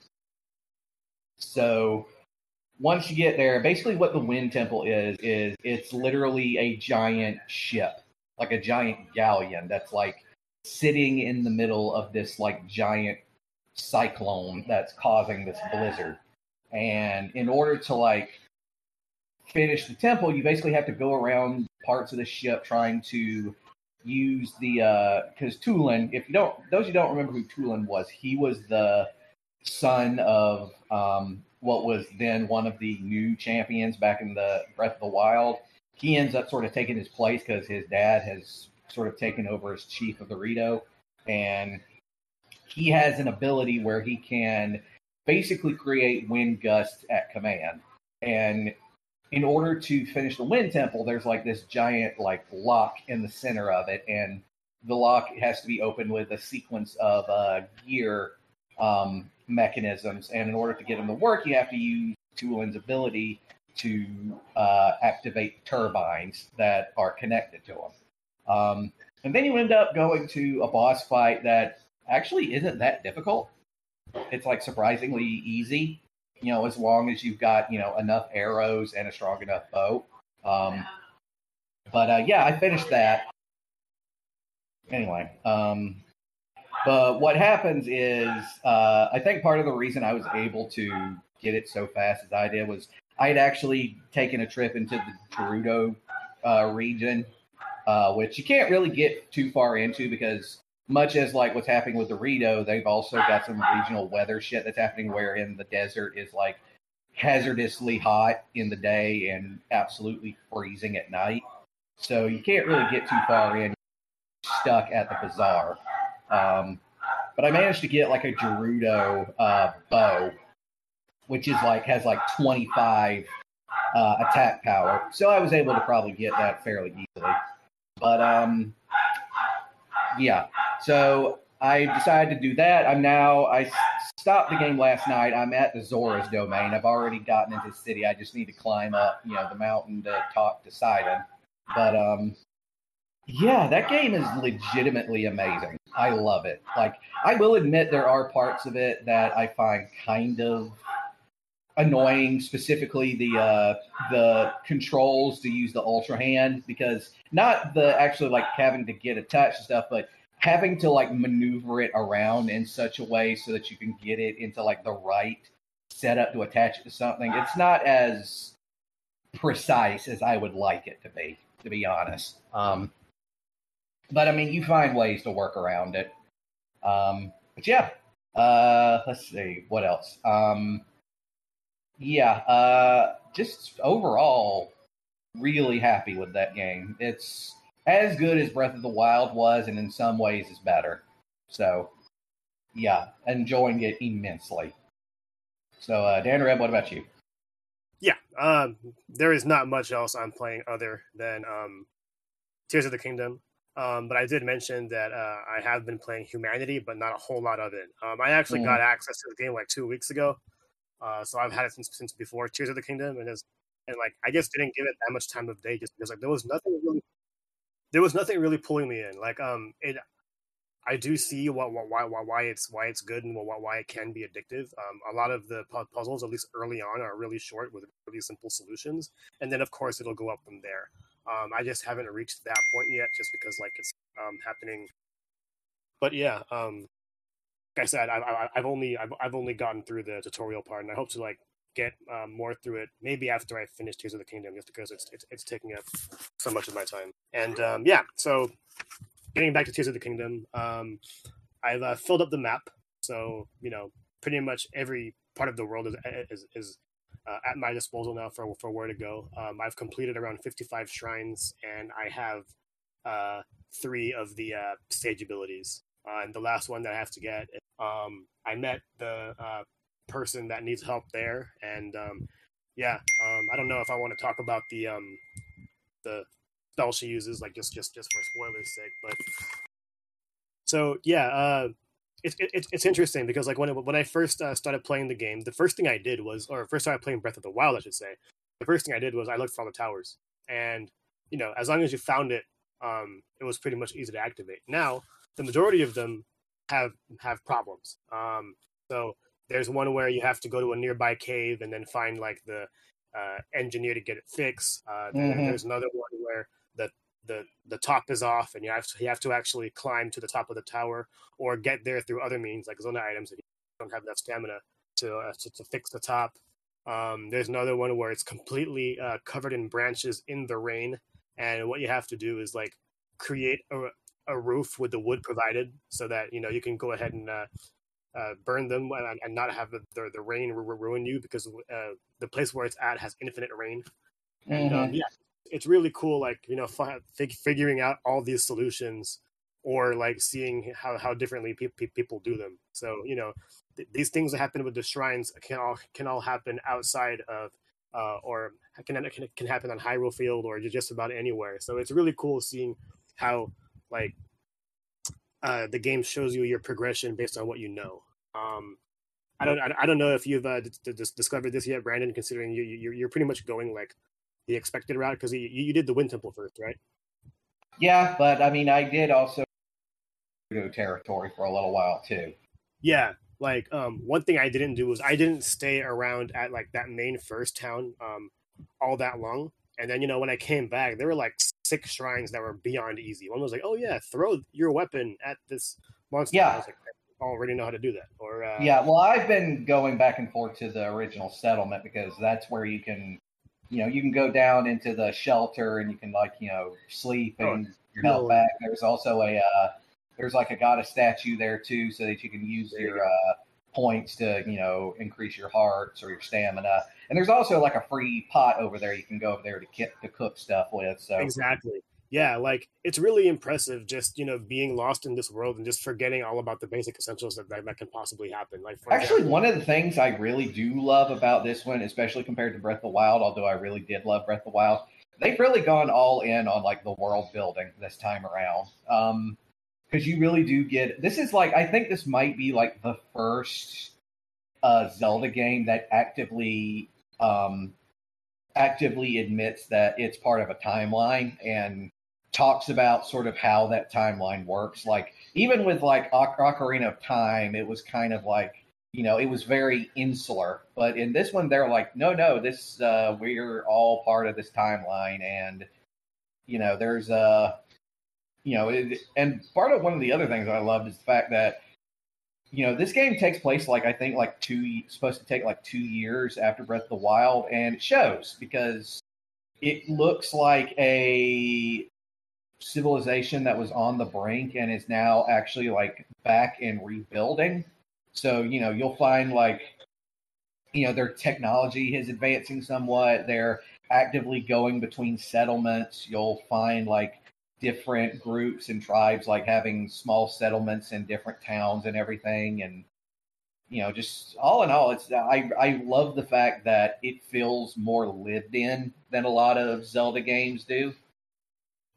so once you get there, basically what the Wind Temple is, is it's literally a giant ship. Like a giant galleon that's like sitting in the middle of this like giant cyclone that's causing this blizzard. And in order to like finish the temple, you basically have to go around parts of the ship trying to use the, uh, because Tulin, if you don't, those who don't remember who Tulin was, he was the son of um, what was then one of the new champions back in the Breath of the Wild. He ends up sort of taking his place because his dad has sort of taken over as chief of the Rito. And he has an ability where he can basically create wind gusts at command. And in order to finish the Wind Temple, there's like this giant like lock in the center of it. And the lock has to be opened with a sequence of uh, gear um, mechanisms. And in order to get them to work, you have to use Tulin's ability to uh, activate turbines that are connected to them. Um, and then you end up going to a boss fight that actually isn't that difficult. It's like surprisingly easy, you know, as long as you've got, you know, enough arrows and a strong enough bow. Um, but uh, yeah, I finished that. Anyway, um, but what happens is, uh, I think part of the reason I was able to get it so fast as I did was I had actually taken a trip into the Gerudo uh, region, uh, which you can't really get too far into because much as like what's happening with the Rito, they've also got some regional weather shit that's happening where in the desert is like hazardously hot in the day and absolutely freezing at night. So you can't really get too far in, stuck at the bazaar. Um, but I managed to get like a Gerudo uh, bow, which is like has like twenty-five uh, attack power. So I was able to probably get that fairly easily. But um, yeah, so I decided to do that. I'm now I stopped the game last night. I'm at the Zora's domain. I've already gotten into the city. I just need to climb up, you know, the mountain to talk to Sidon. But um, yeah, that game is legitimately amazing. I love it. Like, I will admit there are parts of it that I find kind of annoying, specifically the uh, the controls to use the Ultra Hand, because not the actually like having to get attached and stuff, but having to like maneuver it around in such a way so that you can get it into like the right setup to attach it to something. It's not as precise as I would like it to be, to be honest. Um, but I mean, you find ways to work around it. Um, but yeah, uh, let's see what else. Um, yeah, uh, just overall, really happy with that game. It's as good as Breath of the Wild was, and in some ways is better. So, yeah, enjoying it immensely. So, uh, Dan Reb, what about you? Yeah, um, there is not much else I'm playing other than um, Tears of the Kingdom. Um, but I did mention that uh, I have been playing Humanity, but not a whole lot of it. Um, I actually mm. got access to the game like two weeks ago, uh, so I've had it since since before Tears of the Kingdom, and it's, and like I just didn't give it that much time of day just because like there was nothing really there was nothing really pulling me in. Like um, it I do see what, what why why why it's why it's good and why why it can be addictive. Um, a lot of the puzzles, at least early on, are really short with really simple solutions, and then of course it'll go up from there. Um, I just haven't reached that point yet, just because like it's um, happening. But yeah, um, like I said, I, I, I've only I've, I've only gotten through the tutorial part, and I hope to like get um, more through it. Maybe after I finish Tears of the Kingdom, just because it's it's, it's taking up so much of my time. And um, yeah, so getting back to Tears of the Kingdom, um, I've uh, filled up the map, so you know pretty much every part of the world is is, is Uh, at my disposal now for for where to go. Um, I've completed around fifty-five shrines, and I have uh, three of the uh, stage abilities. Uh, and the last one that I have to get, um, I met the uh, person that needs help there, and um, yeah, um, I don't know if I want to talk about the um, the spell she uses, like just just just for spoilers' sake, but so yeah. Uh, It's it, it's interesting because like when it, when I first uh, started playing the game, the first thing I did was, or first started playing Breath of the Wild, I should say. The first thing I did was I looked for all the towers, and you know, as long as you found it, um, it was pretty much easy to activate. Now, the majority of them have have problems. Um, so there's one where you have to go to a nearby cave and then find like the uh, engineer to get it fixed. Uh, then mm-hmm. There's another one where the the the top is off and you have to you have to actually climb to the top of the tower or get there through other means like zona items if you don't have enough stamina to uh, to, to fix the top. Um, there's another one where it's completely uh, covered in branches in the rain, and what you have to do is like create a, a roof with the wood provided so that you know you can go ahead and uh, uh, burn them and, and not have the, the, the rain ruin you because uh, the place where it's at has infinite rain. Mm-hmm. And um, yeah, it's really cool, like, you know, fig- figuring out all these solutions or like seeing how, how differently pe- pe- people do them. So, you know, th- these things that happen with the shrines can all can all happen outside of uh, or can, can can happen on Hyrule Field or just about anywhere. So it's really cool seeing how like uh, the game shows you your progression based on what you know. Um, I don't I don't know if you've uh, d- d- discovered this yet, Brandon. Considering you you're, you're pretty much going like the expected route because you, you did the Wind Temple first, right? Yeah, but I mean, I did also go territory for a little while too. Yeah, like um, one thing I didn't do was I didn't stay around at like that main first town um, all that long. And then, you know, when I came back, there were like six shrines that were beyond easy. One was like, oh yeah, throw your weapon at this monster. Yeah. I was like, I already know how to do that. Or uh, yeah, well, I've been going back and forth to the original settlement because that's where you can, you know, you can go down into the shelter and you can like, you know, sleep and oh, your health no. back. There's also a, uh, there's like a goddess statue there too, so that you can use there your you uh, points to, you know, increase your hearts or your stamina. And there's also like a free pot over there you can go over there to, ki- to cook stuff with. So exactly. Yeah, like it's really impressive just, you know, being lost in this world and just forgetting all about the basic essentials that, that, that can possibly happen. Like for Actually, example, one of the things I really do love about this one, especially compared to Breath of the Wild, although I really did love Breath of the Wild, they've really gone all in on like the world building this time around. Um, because you really do get, this is like, I think this might be like the first uh, Zelda game that actively um, actively admits that it's part of a timeline and talks about sort of how that timeline works. Like, even with like Oc- Ocarina of Time, it was kind of like, you know, it was very insular. But in this one, they're like, no, no, this uh, we're all part of this timeline. And, you know, there's a, uh, you know, it, and part of one of the other things I loved is the fact that, you know, this game takes place like, I think like two, supposed to take like two years after Breath of the Wild. And it shows because it looks like a civilization that was on the brink and is now actually like back and rebuilding. So, you know, you'll find like, you know, their technology is advancing somewhat. They're actively going between settlements. You'll find like different groups and tribes like having small settlements in different towns and everything. And, you know, just all in all, it's I I love the fact that it feels more lived in than a lot of Zelda games do.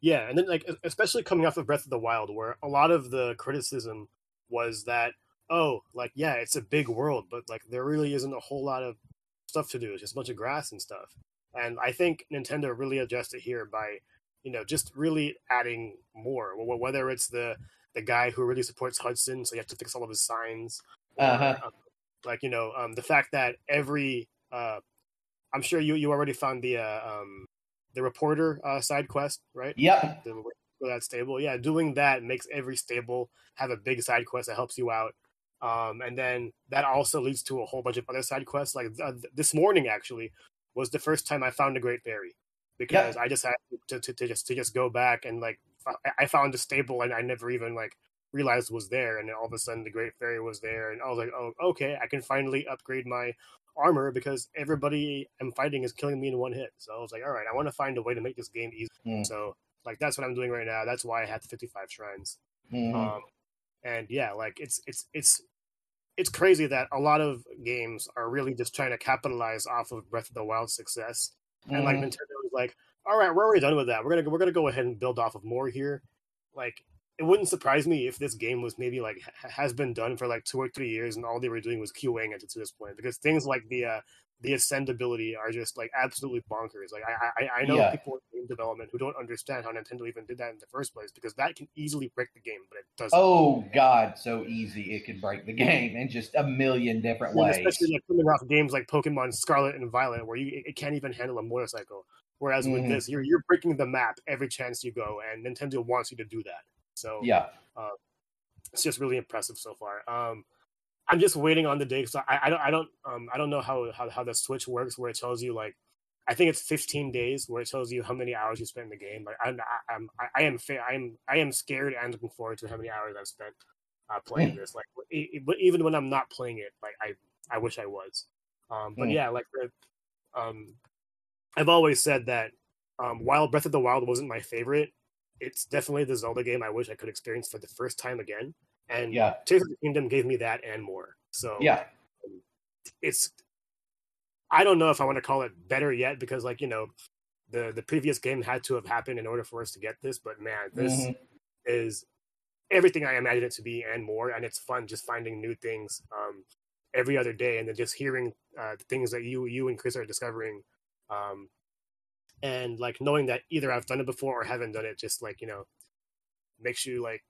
Yeah, and then like especially coming off of Breath of the Wild, where a lot of the criticism was that, oh, like yeah, it's a big world, but like there really isn't a whole lot of stuff to do. It's just a bunch of grass and stuff. And I think Nintendo really addressed it here by, you know, just really adding more. Whether it's the the guy who really supports Hudson, so you have to fix all of his signs, or, Uh-huh. um, like you know, um, the fact that every, uh, I'm sure you you already found the uh, um, the reporter uh, side quest, right? Yep. The, for that stable, yeah, doing that makes every stable have a big side quest that helps you out. Um, and then that also leads to a whole bunch of other side quests. Like uh, this morning, actually, was the first time I found a Great Fairy, because Yep. I just had to, to, to just to just go back and like I found a stable and I never even like realized was there, and then all of a sudden the Great Fairy was there, and I was like, oh, okay, I can finally upgrade my armor because everybody I'm fighting is killing me in one hit. So I was like, all right, I want to find a way to make this game easy. Mm. So like that's what I'm doing right now. That's why I had the fifty-five shrines. Mm-hmm. Um, and yeah, like it's it's it's it's crazy that a lot of games are really just trying to capitalize off of Breath of the Wild's success, Mm-hmm. and like Nintendo is like, all right, we're already done with that. We're gonna we're gonna go ahead and build off of more here. Like it wouldn't surprise me if this game was maybe like ha- has been done for like two or three years, and all they were doing was QAing it to this point, because things like the uh, the ascend ability are just like absolutely bonkers. Like I I, I know Yeah. people in game development who don't understand how Nintendo even did that in the first place, because that can easily break the game, but it doesn't. Oh God, so easy it could break the game in just a million different Yeah, ways. especially like coming off games like Pokemon Scarlet and Violet, where you it can't even handle a motorcycle. Whereas Mhm. with this, you're you're breaking the map every chance you go, and Nintendo wants you to do that. So Yeah. uh, it's just really impressive so far. Um, I'm just waiting on the day. So I, I don't I don't um I don't know how, how how the Switch works, where it tells you like, I think it's fifteen days where it tells you how many hours you spent in the game. Like I'm I, I'm I am fa- I am I am scared and looking forward to how many hours I've spent uh, playing this. Like e- e- even when I'm not playing it, like I I wish I was. Um, but Mm. yeah, like the, um, I've always said that um, while Breath of the Wild wasn't my favorite, it's definitely the Zelda game I wish I could experience for the first time again. And Yeah. Tears of the Kingdom gave me that and more. So Yeah. um, it's, I don't know if I want to call it better yet, because like, you know, the, the previous game had to have happened in order for us to get this, but man, this Mhm. is everything I imagined it to be and more. And it's fun just finding new things um, every other day, and then just hearing uh, the things that you you and Chris are discovering, um, and like knowing that either I've done it before or haven't done it, just like, you know, makes you like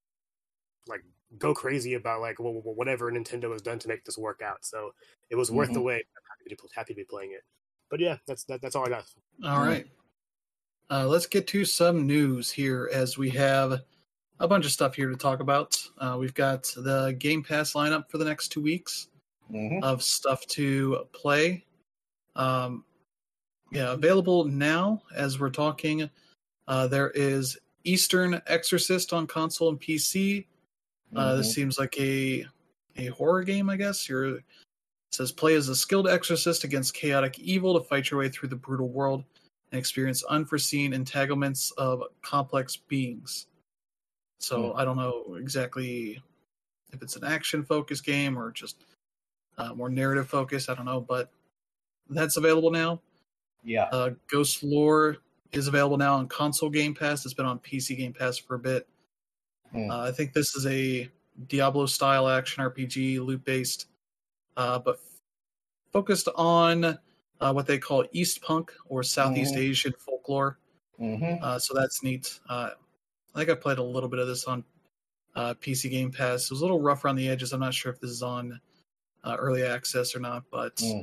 like go crazy about like well, whatever Nintendo has done to make this work out. So it was worth the Mhm. wait. I'm happy to, happy to be playing it. But yeah, that's that, that's all I got. All right. Uh, let's get to some news here, as we have a bunch of stuff here to talk about. Uh, we've got the Game Pass lineup for the next two weeks Mhm. of stuff to play. Um, yeah, available now as we're talking. Uh, there is Eastern Exorcist on console and P C. Uh, This Mhm. seems like a a horror game, I guess. You're, it says play as a skilled exorcist against chaotic evil to fight your way through the brutal world and experience unforeseen entanglements of complex beings. So Hmm. I don't know exactly if it's an action-focused game or just uh, more narrative-focused. I don't know, but that's available now. Yeah. Uh, Ghost Lore is available now on console Game Pass. It's been on P C Game Pass for a bit. Hmm. Uh, I think this is a Diablo-style action R P G, loot-based, uh, but f- focused on uh, what they call East Punk or Southeast Mhm. Asian folklore. Mhm. Uh, so that's neat. Uh, I think I played a little bit of this on uh, P C Game Pass. It was a little rough around the edges. I'm not sure if this is on uh, early access or not, but Hmm.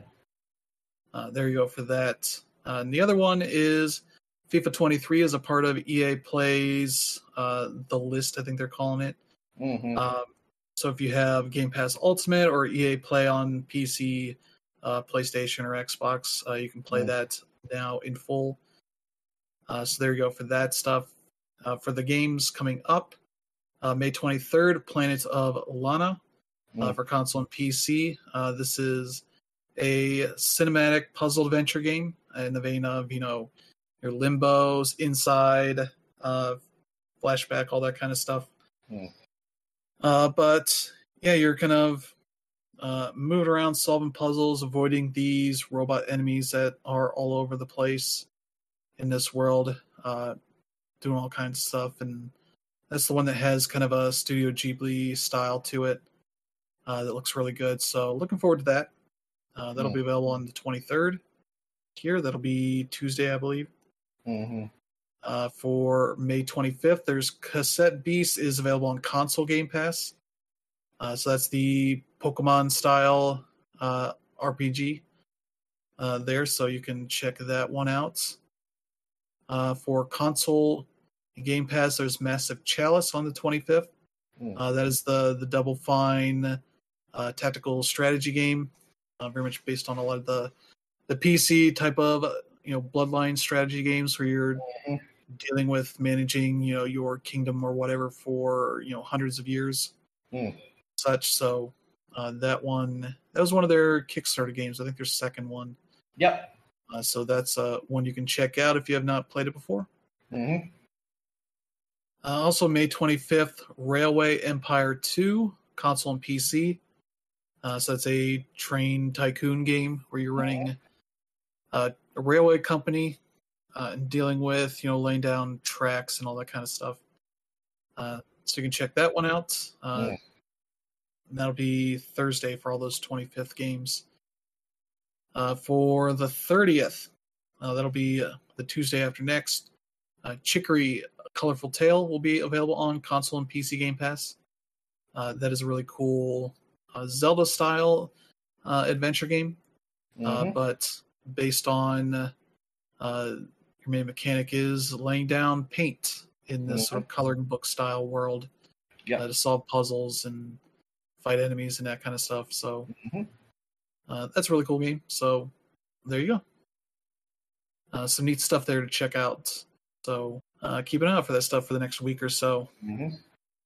uh, there you go for that. Uh, and the other one is FIFA twenty-three is a part of E A Plays uh, The List, I think they're calling it. Mhm. Um, so if you have Game Pass Ultimate or E A Play on P C, uh, PlayStation, or Xbox, uh, you can play Mm. that now in full. Uh, so there you go for that stuff. Uh, for the games coming up, uh, May twenty-third, Planet of Lana uh, Mm. for console and P C. Uh, this is a cinematic puzzle adventure game in the vein of, you know, your Limbos, Inside, uh, Flashback, all that kind of stuff. Hmm. Uh, but yeah, you're kind of uh, moving around, solving puzzles, avoiding these robot enemies that are all over the place in this world. Uh, doing all kinds of stuff, and that's the one that has kind of a Studio Ghibli style to it uh, that looks really good. So looking forward to that. Uh, that'll Mm. be available on the twenty-third here. That'll be Tuesday, I believe. Mm-hmm. Uh, for May twenty-fifth, there's Cassette Beast is available on console Game Pass. Uh, so that's the Pokemon style uh, R P G uh, there, so you can check that one out. Uh, for console Game Pass, there's Massive Chalice on the twenty-fifth. Mm. Uh, that is the the Double Fine uh, tactical strategy game, uh, very much based on a lot of the the P C type of uh, you know Bloodline strategy games where you're Mhm. dealing with managing you know your kingdom or whatever for you know hundreds of years, Mm. such. So uh, that one that was one of their Kickstarter games. I think their second one. Yep. Uh, so that's uh, one you can check out if you have not played it before. Mm-hmm. Uh, also, May twenty-fifth, Railway Empire two, console and P C. Uh, so it's a train tycoon game where you're running uh, a railway company uh, and dealing with, you know, laying down tracks and all that kind of stuff. Uh, so you can check that one out. Uh, Yeah. and that'll be Thursday for all those twenty-fifth games. Uh, for the thirtieth, uh, that'll be uh, the Tuesday after next. Uh, Chicory Colorful Tale will be available on console and P C Game Pass. Uh, that is a really cool uh, Zelda-style uh, adventure game, uh, Mhm. but based on uh, your main mechanic is laying down paint in this sort of coloring book style world Yep. uh, to solve puzzles and fight enemies and that kind of stuff. So Mhm. uh, that's a really cool game. So there you go. Uh, some neat stuff there to check out. So uh, keep an eye out for that stuff for the next week or so. Mhm.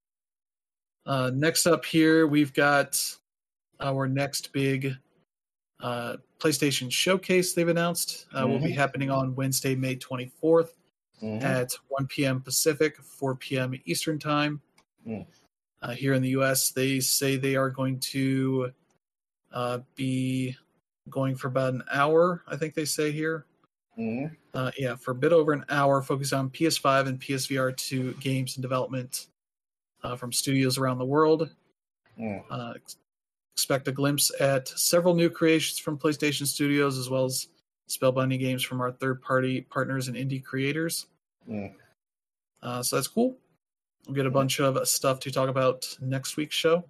Uh, next up here, we've got our next big uh, PlayStation showcase they've announced. Uh, will be Mhm. happening on Wednesday, May twenty-fourth Mhm. at one p.m. Pacific, four p.m. Eastern Time. Mm. Uh, here in the U S, they say they are going to uh, be going for about an hour, I think they say here. Mhm. Uh, yeah, for a bit over an hour, focused on P S five and P S V R two games in development uh, from studios around the world. Mm. Uh, ex- expect a glimpse at several new creations from PlayStation Studios, as well as spellbinding games from our third-party partners and indie creators. Mm. Uh, so that's cool. We'll get a bunch of stuff to talk about next week's show.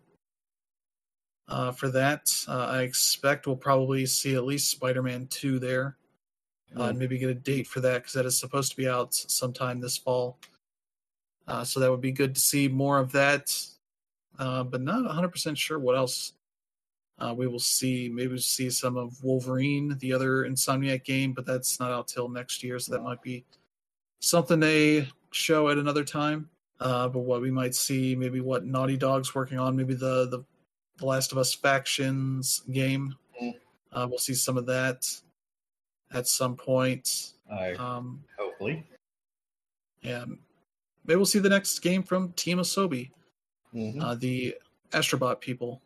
Uh, for that, uh, I expect we'll probably see at least Spider-Man two there. Uh, Mm. maybe get a date for that because that is supposed to be out sometime this fall. Uh, so that would be good to see more of that, uh, but not one hundred percent sure what else uh, we will see. Maybe we'll see some of Wolverine, the other Insomniac game, but that's not out till next year, so that might be something they show at another time. Uh, but what we might see, maybe what Naughty Dog's working on, maybe the the, the Last of Us Factions game. Mm. Uh, we'll see some of that at some point. I Um, hopefully. yeah, maybe we'll see the next game from Team Asobi, Mhm. uh, the Astrobot people.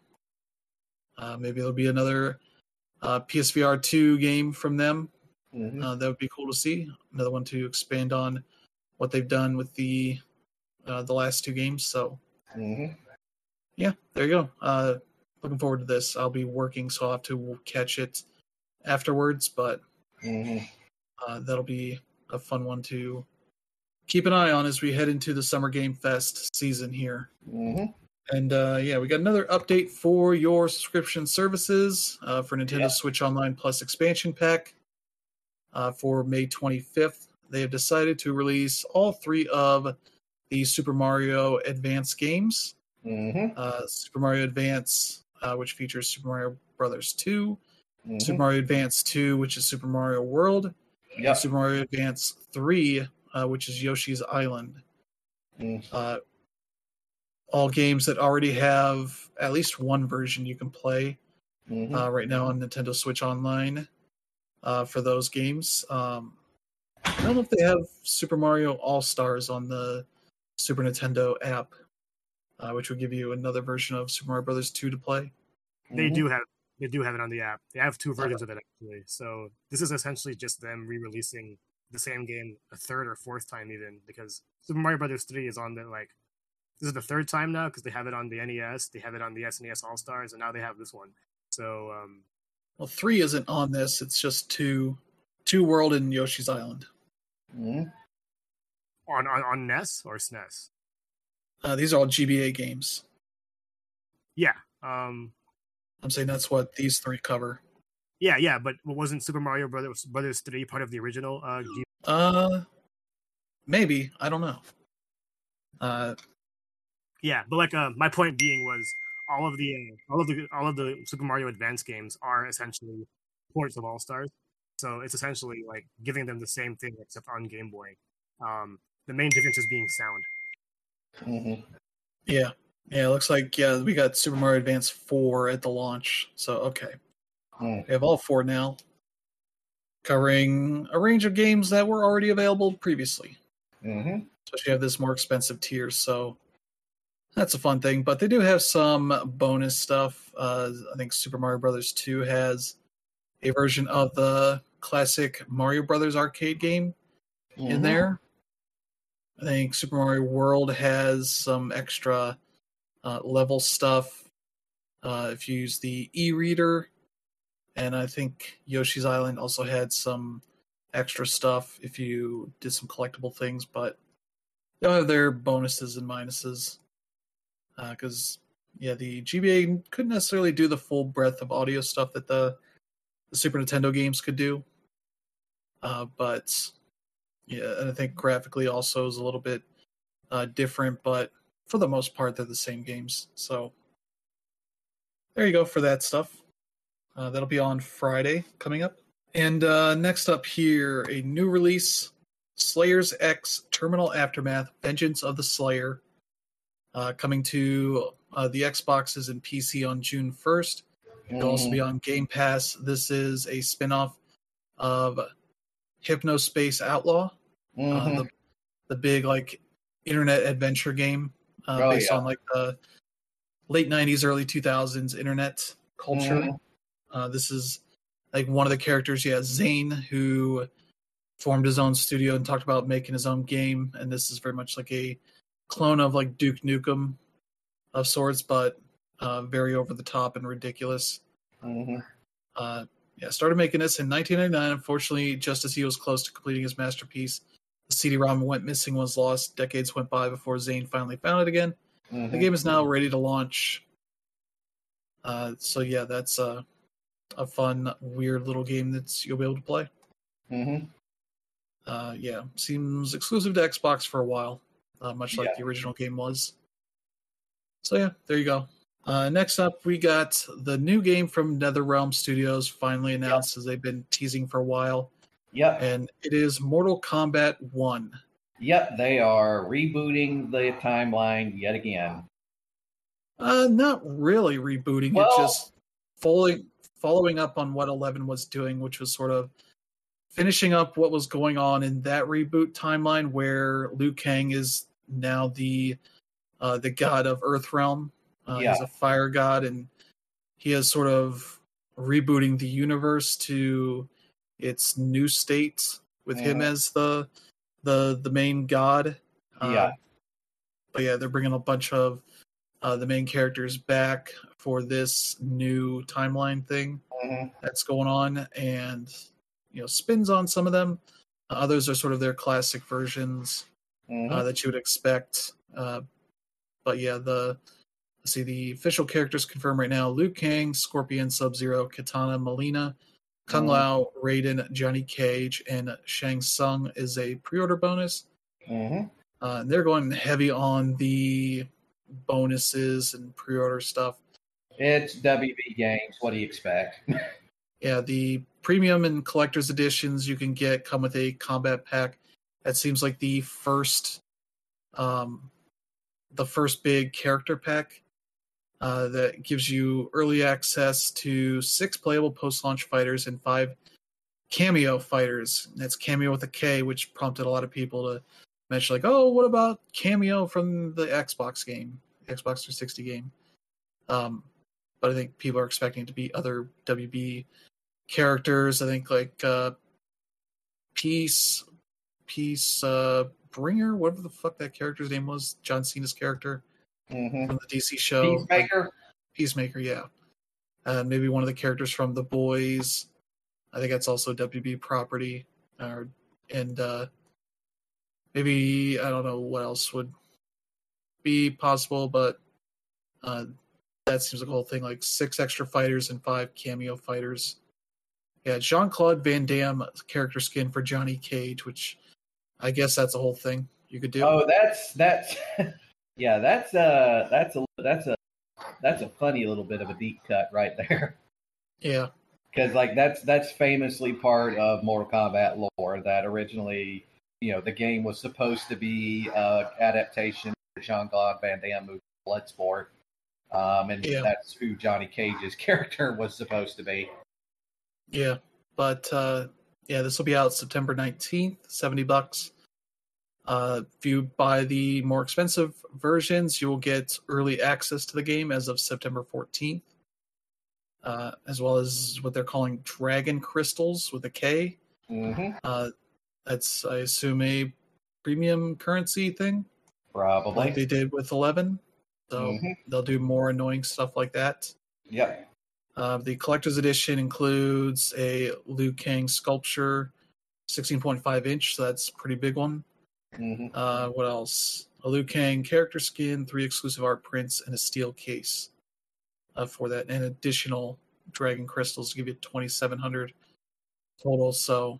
Uh, maybe there'll be another uh, P S V R two game from them. Mhm. Uh, that would be cool to see. Another one to expand on what they've done with the uh, the last two games. So Mhm. yeah, there you go. Uh, looking forward to this. I'll be working, so I'll have to catch it afterwards. But Mhm. uh, that'll be a fun one to keep an eye on as we head into the Summer Game Fest season here. Mhm. And uh, yeah, we got another update for your subscription services uh, for Nintendo Yep. Switch Online Plus expansion pack uh, for May twenty-fifth. They have decided to release all three of the Super Mario Advance games. Mhm. Uh, Super Mario Advance, uh, which features Super Mario Brothers two, Super Mhm. Mario Advance two, which is Super Mario World, and Yep. Super Mario Advance three, uh, which is Yoshi's Island. Mm. Uh, all games that already have at least one version you can play Mhm. uh, right now on Nintendo Switch Online uh, for those games. Um, I don't know if they have Super Mario All Stars on the Super Nintendo app, uh, which would give you another version of Super Mario Brothers two to play. They Mhm. do have they do have it on the app. They have two versions of it actually. So this is essentially just them re-releasing the same game a third or fourth time even, because Super Mario Brothers three is on the like this is the third time now because they have it on the N E S, they have it on the S N E S All Stars, and now they have this one. So um, well, three isn't on this. It's just two, two World and Yoshi's Island. Mm-hmm. on, on on N E S or S N E S. Uh, these are all G B A games. Yeah. Um, I'm saying that's what these three cover. Yeah, yeah, but wasn't Super Mario Brothers Brothers three part of the original? Uh, G- uh maybe I don't know. Uh, yeah, but like uh, my point being was all of the uh, all of the all of the Super Mario Advance games are essentially ports of All Stars. So it's essentially like giving them the same thing except on Game Boy. Um, the main difference is being sound. Mm-hmm. Yeah, yeah. It looks like yeah we got Super Mario Advance four at the launch. So okay, Mm. we have all four now, covering a range of games that were already available previously. Mm-hmm. Especially have this more expensive tier, so that's a fun thing. But they do have some bonus stuff. Uh, I think Super Mario Brothers two has a version of the classic Mario Brothers arcade game Mm-hmm. in there. I think Super Mario World has some extra uh, level stuff uh, if you use the e-reader. And I think Yoshi's Island also had some extra stuff if you did some collectible things, but they'll have their bonuses and minuses. Because, uh, yeah, the G B A couldn't necessarily do the full breadth of audio stuff that the, the Super Nintendo games could do. Uh, but, yeah, and I think graphically also is a little bit uh, different, but for the most part, they're the same games. So, there you go for that stuff. Uh, that'll be on Friday coming up. And uh, next up here, a new release, Slayers X Terminal Aftermath, Vengeance of the Slayer, uh, coming to uh, the Xboxes and P C on June first. It'll mm-hmm. also be on Game Pass. This is a spin-off of Hypnospace Outlaw, mm-hmm. uh, the, the big like internet adventure game uh, oh, based yeah. on like the late nineties, early two thousands internet culture. Mm-hmm. Uh, this is like one of the characters, yeah, Zane, who formed his own studio and talked about making his own game. And this is very much like a clone of like Duke Nukem of sorts, but uh, very over the top and ridiculous. Mm-hmm. Uh, yeah, started making this in nineteen ninety-nine. Unfortunately, just as he was close to completing his masterpiece, the C D-ROM went missing, was lost. Decades went by before Zane finally found it again. Mm-hmm. The game is now ready to launch. Uh, so yeah, that's uh, a fun, weird little game that you'll be able to play. Mm-hmm. Uh, yeah, seems exclusive to Xbox for a while, uh, much like yeah. the original game was. So yeah, there you go. Uh, next up, we got the new game from NetherRealm Studios, finally announced, yep. as they've been teasing for a while. Yep. And it is Mortal Kombat one. Yep, they are rebooting the timeline yet again. Uh, not really rebooting, well, it's just following, following up on what eleven was doing, which was sort of finishing up what was going on in that reboot timeline where Liu Kang is now the uh, the god of Earthrealm. Uh, yeah. He's a fire god, and he is sort of rebooting the universe to its new state with mm. him as the the the main god. Yeah. Uh, but yeah, they're bringing a bunch of uh, the main characters back for this new timeline thing mm-hmm. that's going on, and you know, spins on some of them. Uh, others are sort of their classic versions mm-hmm. uh, that you would expect. Uh, but yeah, the let's see, the official characters confirmed right now: Liu Kang, Scorpion, Sub-Zero, Katana, Melina, Kung mm-hmm. Lao, Raiden, Johnny Cage, and Shang Tsung is a pre-order bonus. Mm-hmm. Uh, and they're going heavy on the bonuses and pre-order stuff. It's W B Games. What do you expect? Yeah, the premium and collector's editions you can get come with a combat pack. That seems like the first, um, the first big character pack uh, that gives you early access to six playable post-launch fighters and five cameo fighters. That's cameo with a K, which prompted a lot of people to mention, like, "Oh, what about cameo from the Xbox game, Xbox three sixty game?" Um, but I think people are expecting it to be other W B characters. I think like uh, Peace, Peace uh, Bringer, whatever the fuck that character's name was, John Cena's character Mm-hmm. from the D C show. Peacemaker. Like, Peacemaker, yeah. Uh, maybe one of the characters from The Boys. I think that's also W B property. Or and uh, maybe I don't know what else would be possible, but uh, that seems like a whole thing. Like six extra fighters and five cameo fighters. Yeah, Jean-Claude Van Damme character skin for Johnny Cage, which I guess that's a whole thing you could do. Oh, that's that's yeah, that's uh that's a that's a that's a funny little bit of a deep cut right there. Yeah, because like that's that's famously part of Mortal Kombat lore. That originally, you know, the game was supposed to be uh adaptation of the Jean-Claude Van Damme movie Bloodsport, um, and yeah. that's who Johnny Cage's character was supposed to be. Yeah, but uh, yeah, this will be out September nineteenth, seventy bucks. Uh, if you buy the more expensive versions, you will get early access to the game as of September fourteenth, uh, as well as what they're calling Dragon Crystals with a K. Mm-hmm. Uh, that's, I assume, a premium currency thing, Probably. like they did with eleven. So mm-hmm. they'll do more annoying stuff like that. Yep. Uh, the collector's edition includes a Liu Kang sculpture, sixteen point five inch, so that's a pretty big one. Mm-hmm. Uh, what else? A Liu Kang character skin, three exclusive art prints, and a steel case uh, for that, and additional dragon crystals to give you twenty-seven hundred total. So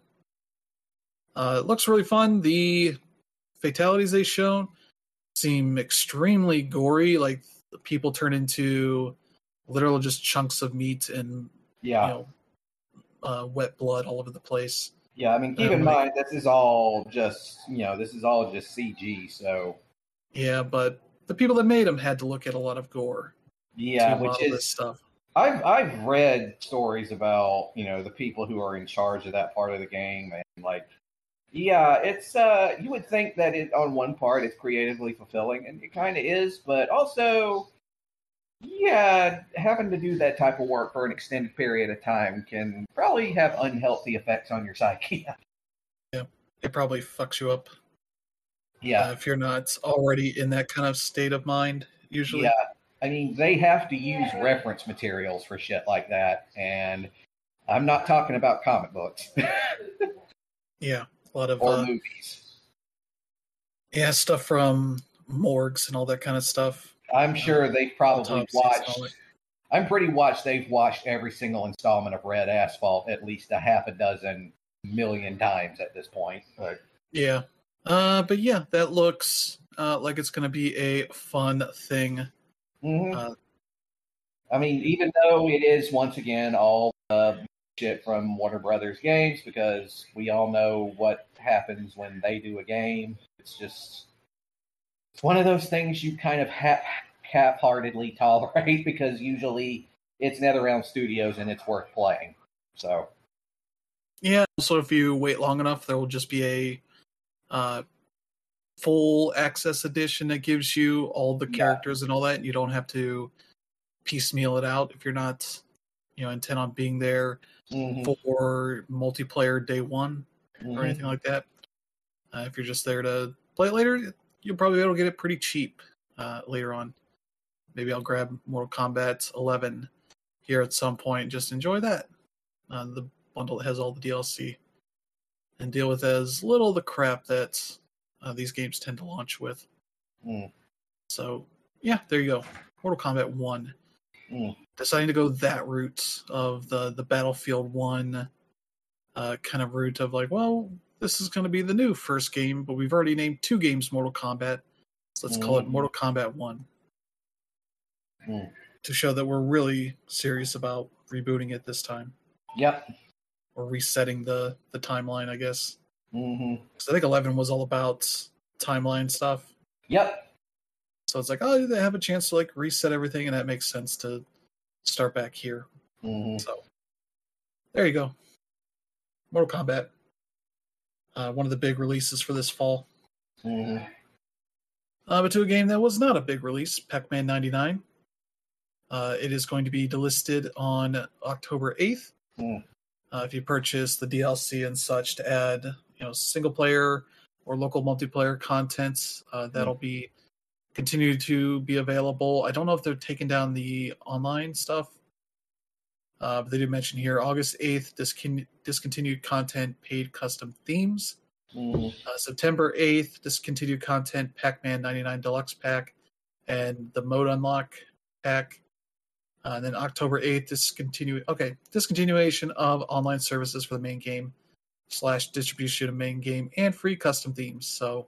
uh, it looks really fun. The fatalities they shown seem extremely gory, like the people turn into literal just chunks of meat and yeah, you know, uh, wet blood all over the place. Yeah, I mean, keep um, in like, mind this is all just you know this is all just C G. So yeah, but the people that made them had to look at a lot of gore. Yeah, which is this stuff. I've I've read stories about you know the people who are in charge of that part of the game, and like, yeah, it's uh you would think that it on one part it's creatively fulfilling, and it kind of is, but also, yeah, having to do that type of work for an extended period of time can probably have unhealthy effects on your psyche. Yeah, it probably fucks you up. Yeah, uh, if you're not already in that kind of state of mind, usually. Yeah. I mean, they have to use reference materials for shit like that, and I'm not talking about comic books. Yeah, a lot of or uh, movies. Yeah, stuff from morgues and all that kind of stuff. I'm sure uh, they've probably watched. I'm pretty watched. They've watched every single installment of Red Asphalt at least a half a dozen million times at this point. But yeah, uh, but yeah, that looks uh, like it's going to be a fun thing. Mm-hmm. Uh, I mean, even though it is once again all uh, shit from Warner Brothers games, because we all know what happens when they do a game. It's just it's one of those things you kind of ha- half-heartedly tolerate because usually it's NetherRealm Studios and it's worth playing. So yeah. Also, if you wait long enough, there will just be a uh, full access edition that gives you all the characters yeah. and all that. And you don't have to piecemeal it out if you're not, you know, intent on being there mm-hmm. for multiplayer day one mm-hmm. or anything like that. Uh, if you're just there to play it later, you'll probably be able to get it pretty cheap uh, later on. Maybe I'll grab Mortal Kombat eleven here at some point and just enjoy that. Uh, the bundle that has all the D L C and deal with as little of the crap that uh, these games tend to launch with. Mm. So, yeah, there you go. Mortal Kombat one. Mm. Deciding to go that route of the, the Battlefield one uh, kind of route of like, well, this is going to be the new first game, but we've already named two games Mortal Kombat. So let's mm. call it Mortal Kombat one. Mm. To show that we're really serious about rebooting it this time. Yep. Or resetting the, the timeline, I guess. Mm-hmm. Because I think eleven was all about timeline stuff. Yep. So it's like, oh, they have a chance to like reset everything, and that makes sense to start back here. Mm-hmm. So there you go. Mortal Kombat. Uh, one of the big releases for this fall. Mm-hmm. Uh, but to a game that was not a big release, Pac-Man ninety-nine. Uh, it is going to be delisted on October eighth. Mm. Uh, if you purchase the D L C and such to add, you know, single player or local multiplayer content. Uh, that'll be continue to be available. I don't know if they're taking down the online stuff. Uh, but they did mention here August eighth, discon- discontinued content, paid custom themes. Mm-hmm. Uh, September eighth, discontinued content, Pac-Man ninety-nine Deluxe Pack, and the Mode Unlock Pack. Uh, and then October eighth, discontinue. Okay, discontinuation of online services for the main game, slash distribution of main game, and free custom themes. So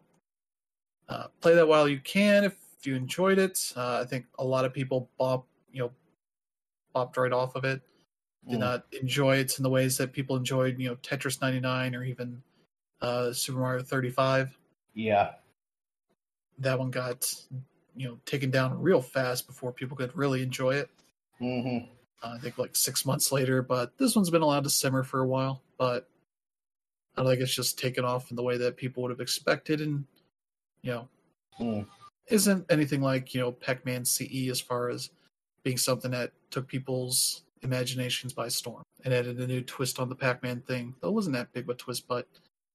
uh, play that while you can if you enjoyed it. Uh, I think a lot of people bop, you know, bopped right off of it. Did mm. not enjoy it in the ways that people enjoyed, you know, Tetris ninety-nine or even uh, Super Mario thirty-five. Yeah. That one got, you know, taken down real fast before people could really enjoy it. Mm-hmm. Uh, I think like six months later, but this one's been allowed to simmer for a while. But I don't think it's just taken off in the way that people would have expected, and you know, mm. isn't anything like, you know, Pac-Man C E as far as being something that took people's imaginations by storm and added a new twist on the Pac-Man thing. That wasn't that big of a twist, but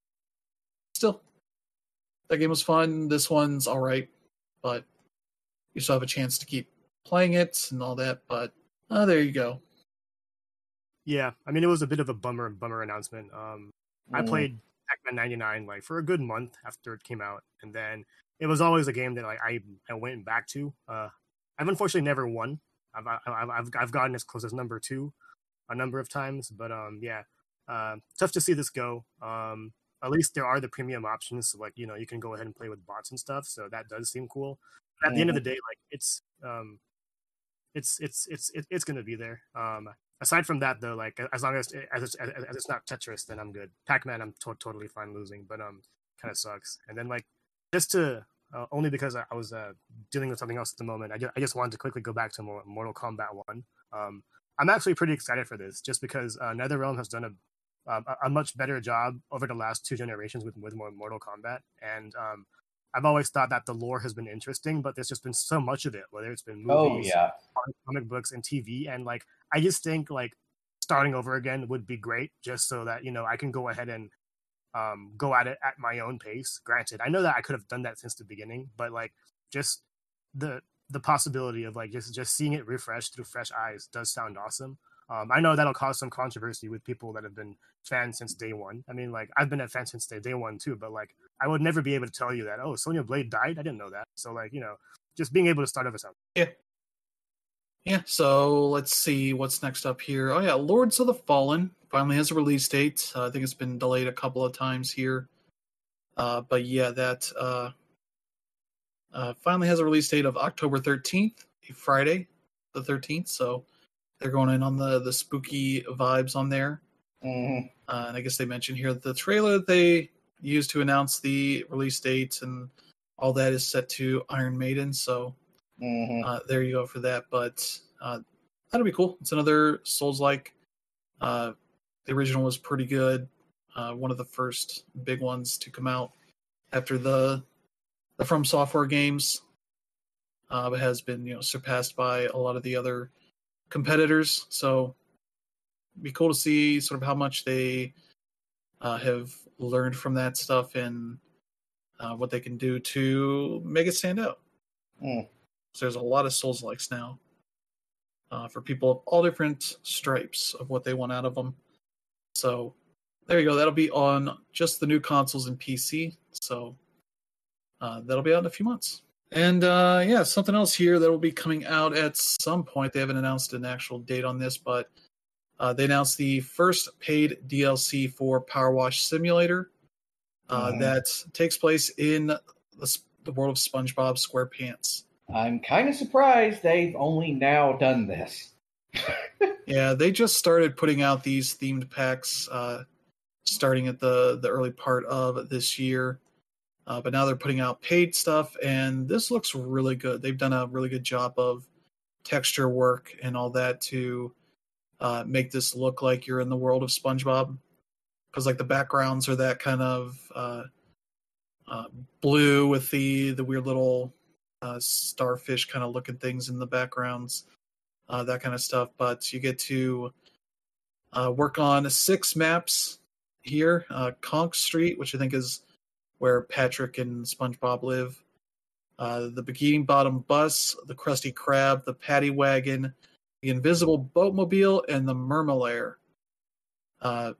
still, that game was fun. This one's all right, but you still have a chance to keep playing it and all that. But uh, there you go. Yeah, I mean, it was a bit of a bummer, bummer announcement. Um, mm. I played Pac-Man ninety-nine like for a good month after it came out, and then it was always a game that like I, I went back to. Uh, I've unfortunately never won. I've, I've I've I've gotten as close as number two a number of times, but um yeah, uh, tough to see this go. Um, at least there are the premium options, so like, you know, you can go ahead and play with bots and stuff, so that does seem cool. At mm. the end of the day, like it's um it's it's it's it's, it's gonna be there. Um, aside from that though, like as long as as it's, as it's not Tetris, then I'm good. Pac-Man, I'm to- totally fine losing, but um, kind of sucks. And then like just to Uh, only because I was uh, dealing with something else at the moment. I just, I just wanted to quickly go back to Mortal Kombat one. Um, I'm actually pretty excited for this, just because uh, NetherRealm has done a, um, a a much better job over the last two generations with with more Mortal Kombat, and um, I've always thought that the lore has been interesting, but there's just been so much of it, whether it's been movies, oh, yeah. comic books, and T V, and like I just think like starting over again would be great, just so that, you know, I can go ahead and um go at it at my own pace. Granted, I know that I could have done that since the beginning, but like just the the possibility of like just just seeing it refreshed through fresh eyes does sound awesome. um I know that'll cause some controversy with people that have been fans since day one. I mean, like, I've been a fan since day, day one too, but like I would never be able to tell you that, oh, Sonya Blade died. I didn't know that. So like, you know, just being able to start over something. Yeah. Yeah, so let's see what's next up here. Oh yeah, Lords of the Fallen finally has a release date. Uh, I think it's been delayed a couple of times here. Uh, but yeah, that uh, uh, finally has a release date of October thirteenth, Friday the thirteenth. So they're going in on the, the spooky vibes on there. Mm-hmm. Uh, and I guess they mentioned here the trailer that they used to announce the release date and all that is set to Iron Maiden. So mm-hmm. uh, there you go for that. But uh, that'll be cool. It's another Souls-like. Uh, the original was pretty good. Uh, one of the first big ones to come out after the the From Software games. Uh, it has been, you know, surpassed by a lot of the other competitors. So it'd be cool to see sort of how much they uh, have learned from that stuff and uh, what they can do to make it stand out. Mm. So there's a lot of Souls-likes now uh, for people of all different stripes of what they want out of them. So there you go. That'll be on just the new consoles and P C. So uh, that'll be out in a few months. And uh, yeah, something else here that will be coming out at some point. They haven't announced an actual date on this, but uh, they announced the first paid D L C for Power Wash Simulator uh, mm-hmm. that takes place in the, the world of SpongeBob SquarePants. I'm kind of surprised they've only now done this. Yeah, they just started putting out these themed packs uh, starting at the, the early part of this year. Uh, but now they're putting out paid stuff, and this looks really good. They've done a really good job of texture work and all that to uh, make this look like you're in the world of SpongeBob. Because like the backgrounds are that kind of uh, uh, blue with the, the weird little uh, starfish kind of looking things in the backgrounds. Uh, that kind of stuff, but you get to uh, work on six maps here. Uh, Conch Street, which I think is where Patrick and SpongeBob live. Uh, the Bikini Bottom Bus, the Krusty Krab, the Paddy Wagon, the Invisible Boatmobile, and the Mermalair. Uh,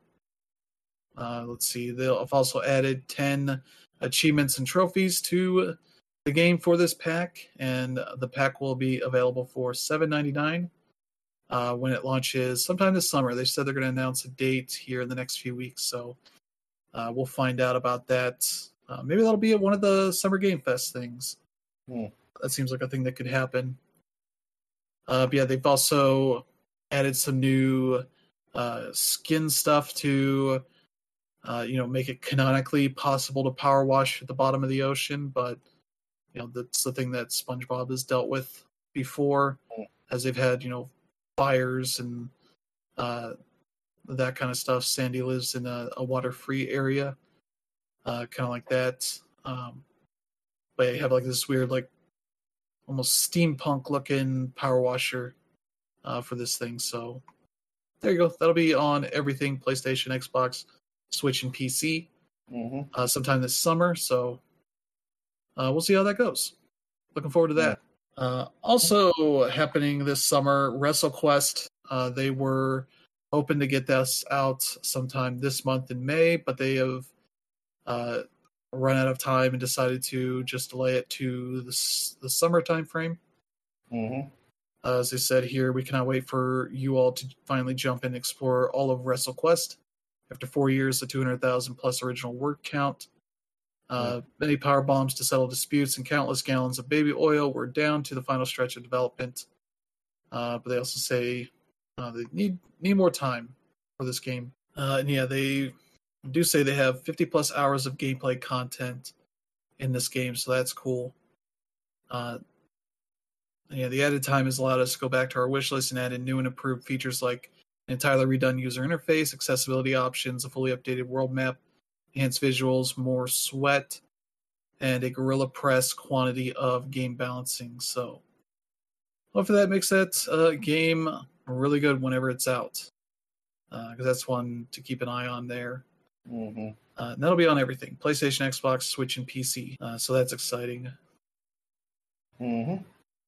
uh, let's see, they'll have also added ten achievements and trophies to the game for this pack, and the pack will be available for seven ninety-nine uh, when it launches sometime this summer. They said they're going to announce a date here in the next few weeks, so uh, we'll find out about that. Uh, maybe that'll be at one of the Summer Game Fest things. Hmm. That seems like a thing that could happen. Uh, but yeah, they've also added some new uh, skin stuff to, uh, you know, make it canonically possible to power wash at the bottom of the ocean. But you know, that's the thing that SpongeBob has dealt with before, as they've had, you know, fires and uh, that kind of stuff. Sandy lives in a, a water-free area, uh, kind of like that. Um, but you have like this weird, like almost steampunk-looking power washer uh, for this thing. So there you go. That'll be on everything: PlayStation, Xbox, Switch, and P C Mm-hmm. uh, sometime this summer. So uh, we'll see how that goes. Looking forward to that. Yeah. Uh, also happening this summer, WrestleQuest. Uh, they were hoping to get this out sometime this month in May, but they have uh, run out of time and decided to just delay it to the, the summer time frame. Mm-hmm. Uh, as I said here, we cannot wait for you all to finally jump in and explore all of WrestleQuest. After four years, the two hundred thousand plus original word count, uh, mm-hmm. many power bombs to settle disputes, and countless gallons of baby oil were down to the final stretch of development. Uh, but they also say uh, they need need more time for this game. Uh, and yeah, they do say they have fifty plus hours of gameplay content in this game, so that's cool. Uh, yeah, the added time has allowed us to go back to our wish list and add in new and improved features like an entirely redone user interface, accessibility options, a fully updated world map, enhanced visuals, more sweat, and a Gorilla Press quantity of game balancing. So hopefully that makes that uh, game really good whenever it's out, because uh, that's one to keep an eye on there. Mm-hmm. Uh, and that'll be on everything: PlayStation, Xbox, Switch, and P C. Uh, so that's exciting. Mm-hmm.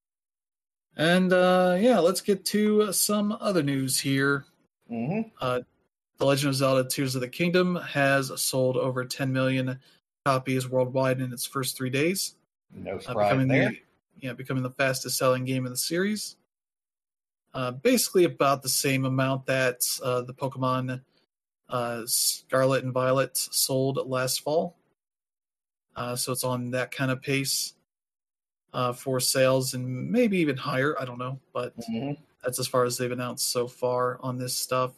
And uh, yeah, let's get to some other news here. Mm-hmm. Uh, The Legend of Zelda Tears of the Kingdom has sold over ten million copies worldwide in its first three days. No surprise uh, becoming there. The, yeah, becoming the fastest selling game in the series. Uh, basically about the same amount that uh, the Pokemon uh, Scarlet and Violet sold last fall. Uh, so it's on that kind of pace uh, for sales, and maybe even higher. I don't know, but mm-hmm. that's as far as they've announced so far on this stuff.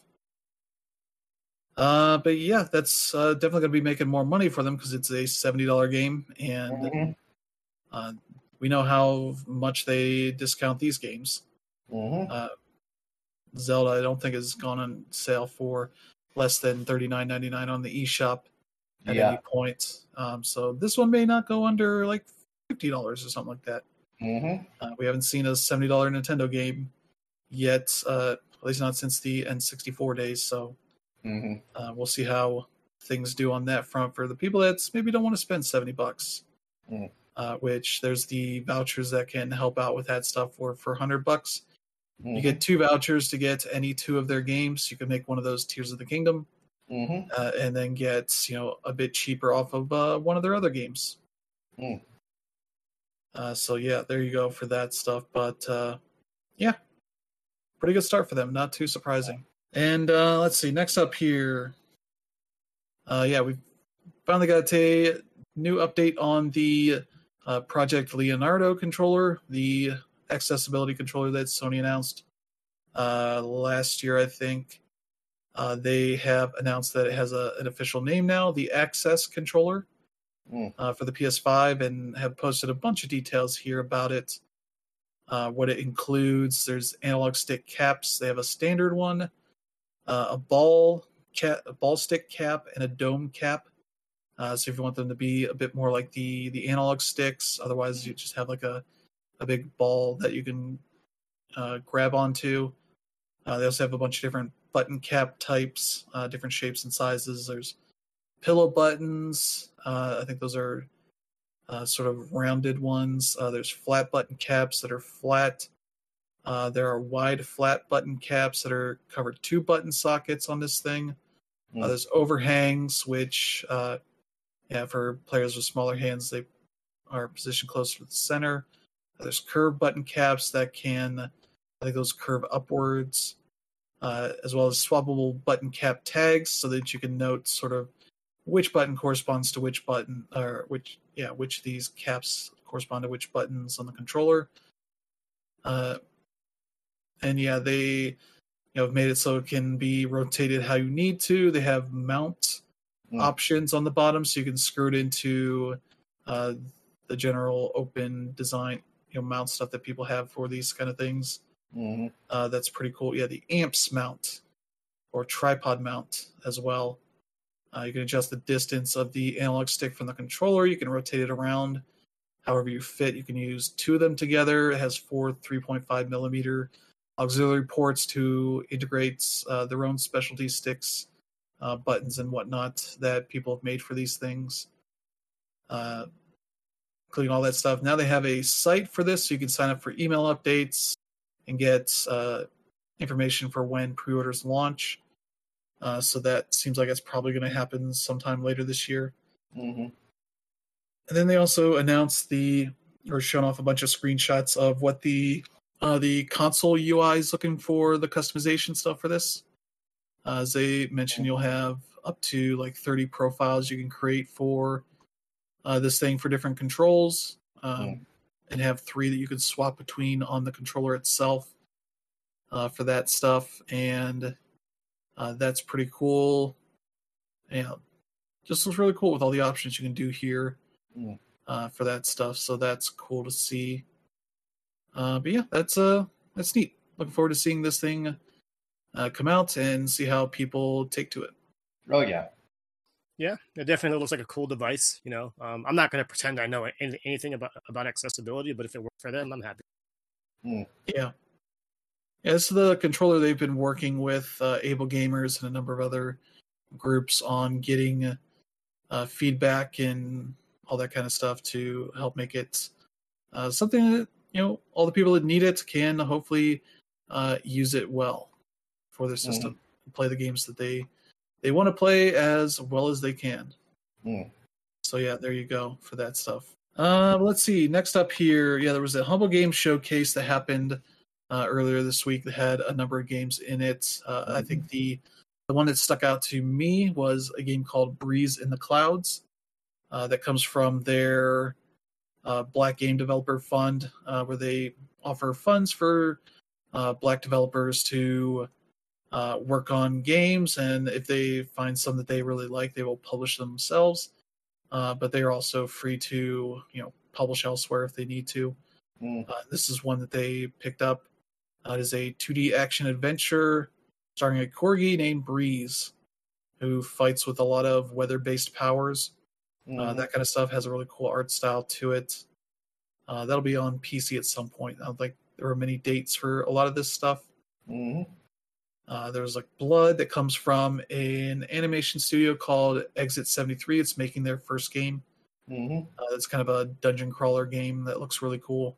Uh, but yeah, that's uh, definitely going to be making more money for them because it's a seventy dollars game, and mm-hmm. uh, we know how much they discount these games. Mm-hmm. Uh, Zelda, I don't think, has gone on sale for less than thirty-nine ninety-nine on the eShop at yeah. any point. Um, so this one may not go under like fifty dollars or something like that. Mm-hmm. Uh, we haven't seen a seventy dollars Nintendo game yet, uh, at least not since the N sixty-four days. So mm-hmm. uh, we'll see how things do on that front for the people that maybe don't want to spend seventy bucks. Mm. Uh, which there's the vouchers that can help out with that stuff for for one hundred bucks. Mm-hmm. You get two vouchers to get any two of their games. You can make one of those Tears of the Kingdom, mm-hmm. uh, and then get, you know, a bit cheaper off of uh, one of their other games. Mm. Uh, so yeah, there you go for that stuff. But uh, yeah, pretty good start for them. Not too surprising. And uh, let's see. Next up here, uh, yeah, we finally got a new update on the uh, Project Leonardo controller, the accessibility controller that Sony announced uh, last year, I think. Uh, they have announced that it has a, an official name now, the Access controller, mm. uh, for the P S five, and have posted a bunch of details here about it. Uh, what it includes: there's analog stick caps. They have a standard one, uh, a ball cap, a ball stick cap, and a dome cap. Uh, so if you want them to be a bit more like the the analog sticks, otherwise you just have like a a big ball that you can uh, grab onto. Uh, they also have a bunch of different button cap types, uh, different shapes and sizes. There's pillow buttons. Uh, I think those are uh, sort of rounded ones. Uh, there's flat button caps that are flat. Uh, there are wide flat button caps that are covered two button sockets on this thing. Mm. Uh, there's overhangs, which, uh, yeah, for players with smaller hands, they are positioned closer to the center. Uh, there's curved button caps that can, I think those curve upwards, uh, as well as swappable button cap tags so that you can note sort of which button corresponds to which button, or which, yeah, which of these caps correspond to which buttons on the controller. Uh, and yeah, they, you know, have made it so it can be rotated how you need to. They have mount Mm. options on the bottom, so you can screw it into uh, the general open design, you know, mount stuff that people have for these kind of things. Mm-hmm. Uh, that's pretty cool. Yeah, the amps mount or tripod mount as well. Uh, you can adjust the distance of the analog stick from the controller. You can rotate it around however you fit. You can use two of them together. It has four three point five millimeter auxiliary ports to integrate uh, their own specialty sticks, uh, buttons, and whatnot that people have made for these things, uh, including all that stuff. Now they have a site for this, so you can sign up for email updates and get uh, information for when pre-orders launch. Uh, so that seems like it's probably going to happen sometime later this year. Mm-hmm. And then they also announced the, or shown off a bunch of screenshots of what the uh, the console U I is looking for, the customization stuff for this. Uh, as they mentioned, you'll have up to like thirty profiles you can create for uh, this thing for different controls, um, Mm. and have three that you can swap between on the controller itself uh, for that stuff. And uh, that's pretty cool. Yeah, just looks really cool with all the options you can do here Mm. uh, for that stuff. So that's cool to see. Uh, but yeah, that's uh that's neat. Looking forward to seeing this thing uh, come out and see how people take to it. Oh yeah. Yeah, it definitely looks like a cool device. You know, um, I'm not going to pretend I know any, anything about about accessibility, but if it works for them, I'm happy. Mm. Yeah. Yeah, this is the controller they've been working with uh, Able Gamers and a number of other groups on getting uh, feedback and all that kind of stuff to help make it uh, something that, you know, all the people that need it can hopefully uh, use it well for their system, Mm-hmm. play the games that they they want to play as well as they can. Mm. So yeah, there you go for that stuff. Uh, let's see. Next up here, yeah, there was a Humble Games showcase that happened uh, earlier this week that had a number of games in it. Uh, I think the the one that stuck out to me was a game called Breeze in the Clouds uh, that comes from their uh, Black Game Developer Fund, uh, where they offer funds for uh, Black developers to uh, work on games, and if they find some that they really like, they will publish them themselves. Uh, but they are also free to, you know, publish elsewhere if they need to. Mm. Uh, this is one that they picked up. Uh, it is a two D action adventure starring a corgi named Breeze, who fights with a lot of weather-based powers. Mm. Uh, that kind of stuff has a really cool art style to it. Uh, that'll be on P C at some point. I don't think there were many dates for a lot of this stuff. Mm. Uh, there's like Blood that comes from an animation studio called Exit seventy-three. It's making their first game. Mm. Uh, it's kind of a dungeon crawler game that looks really cool.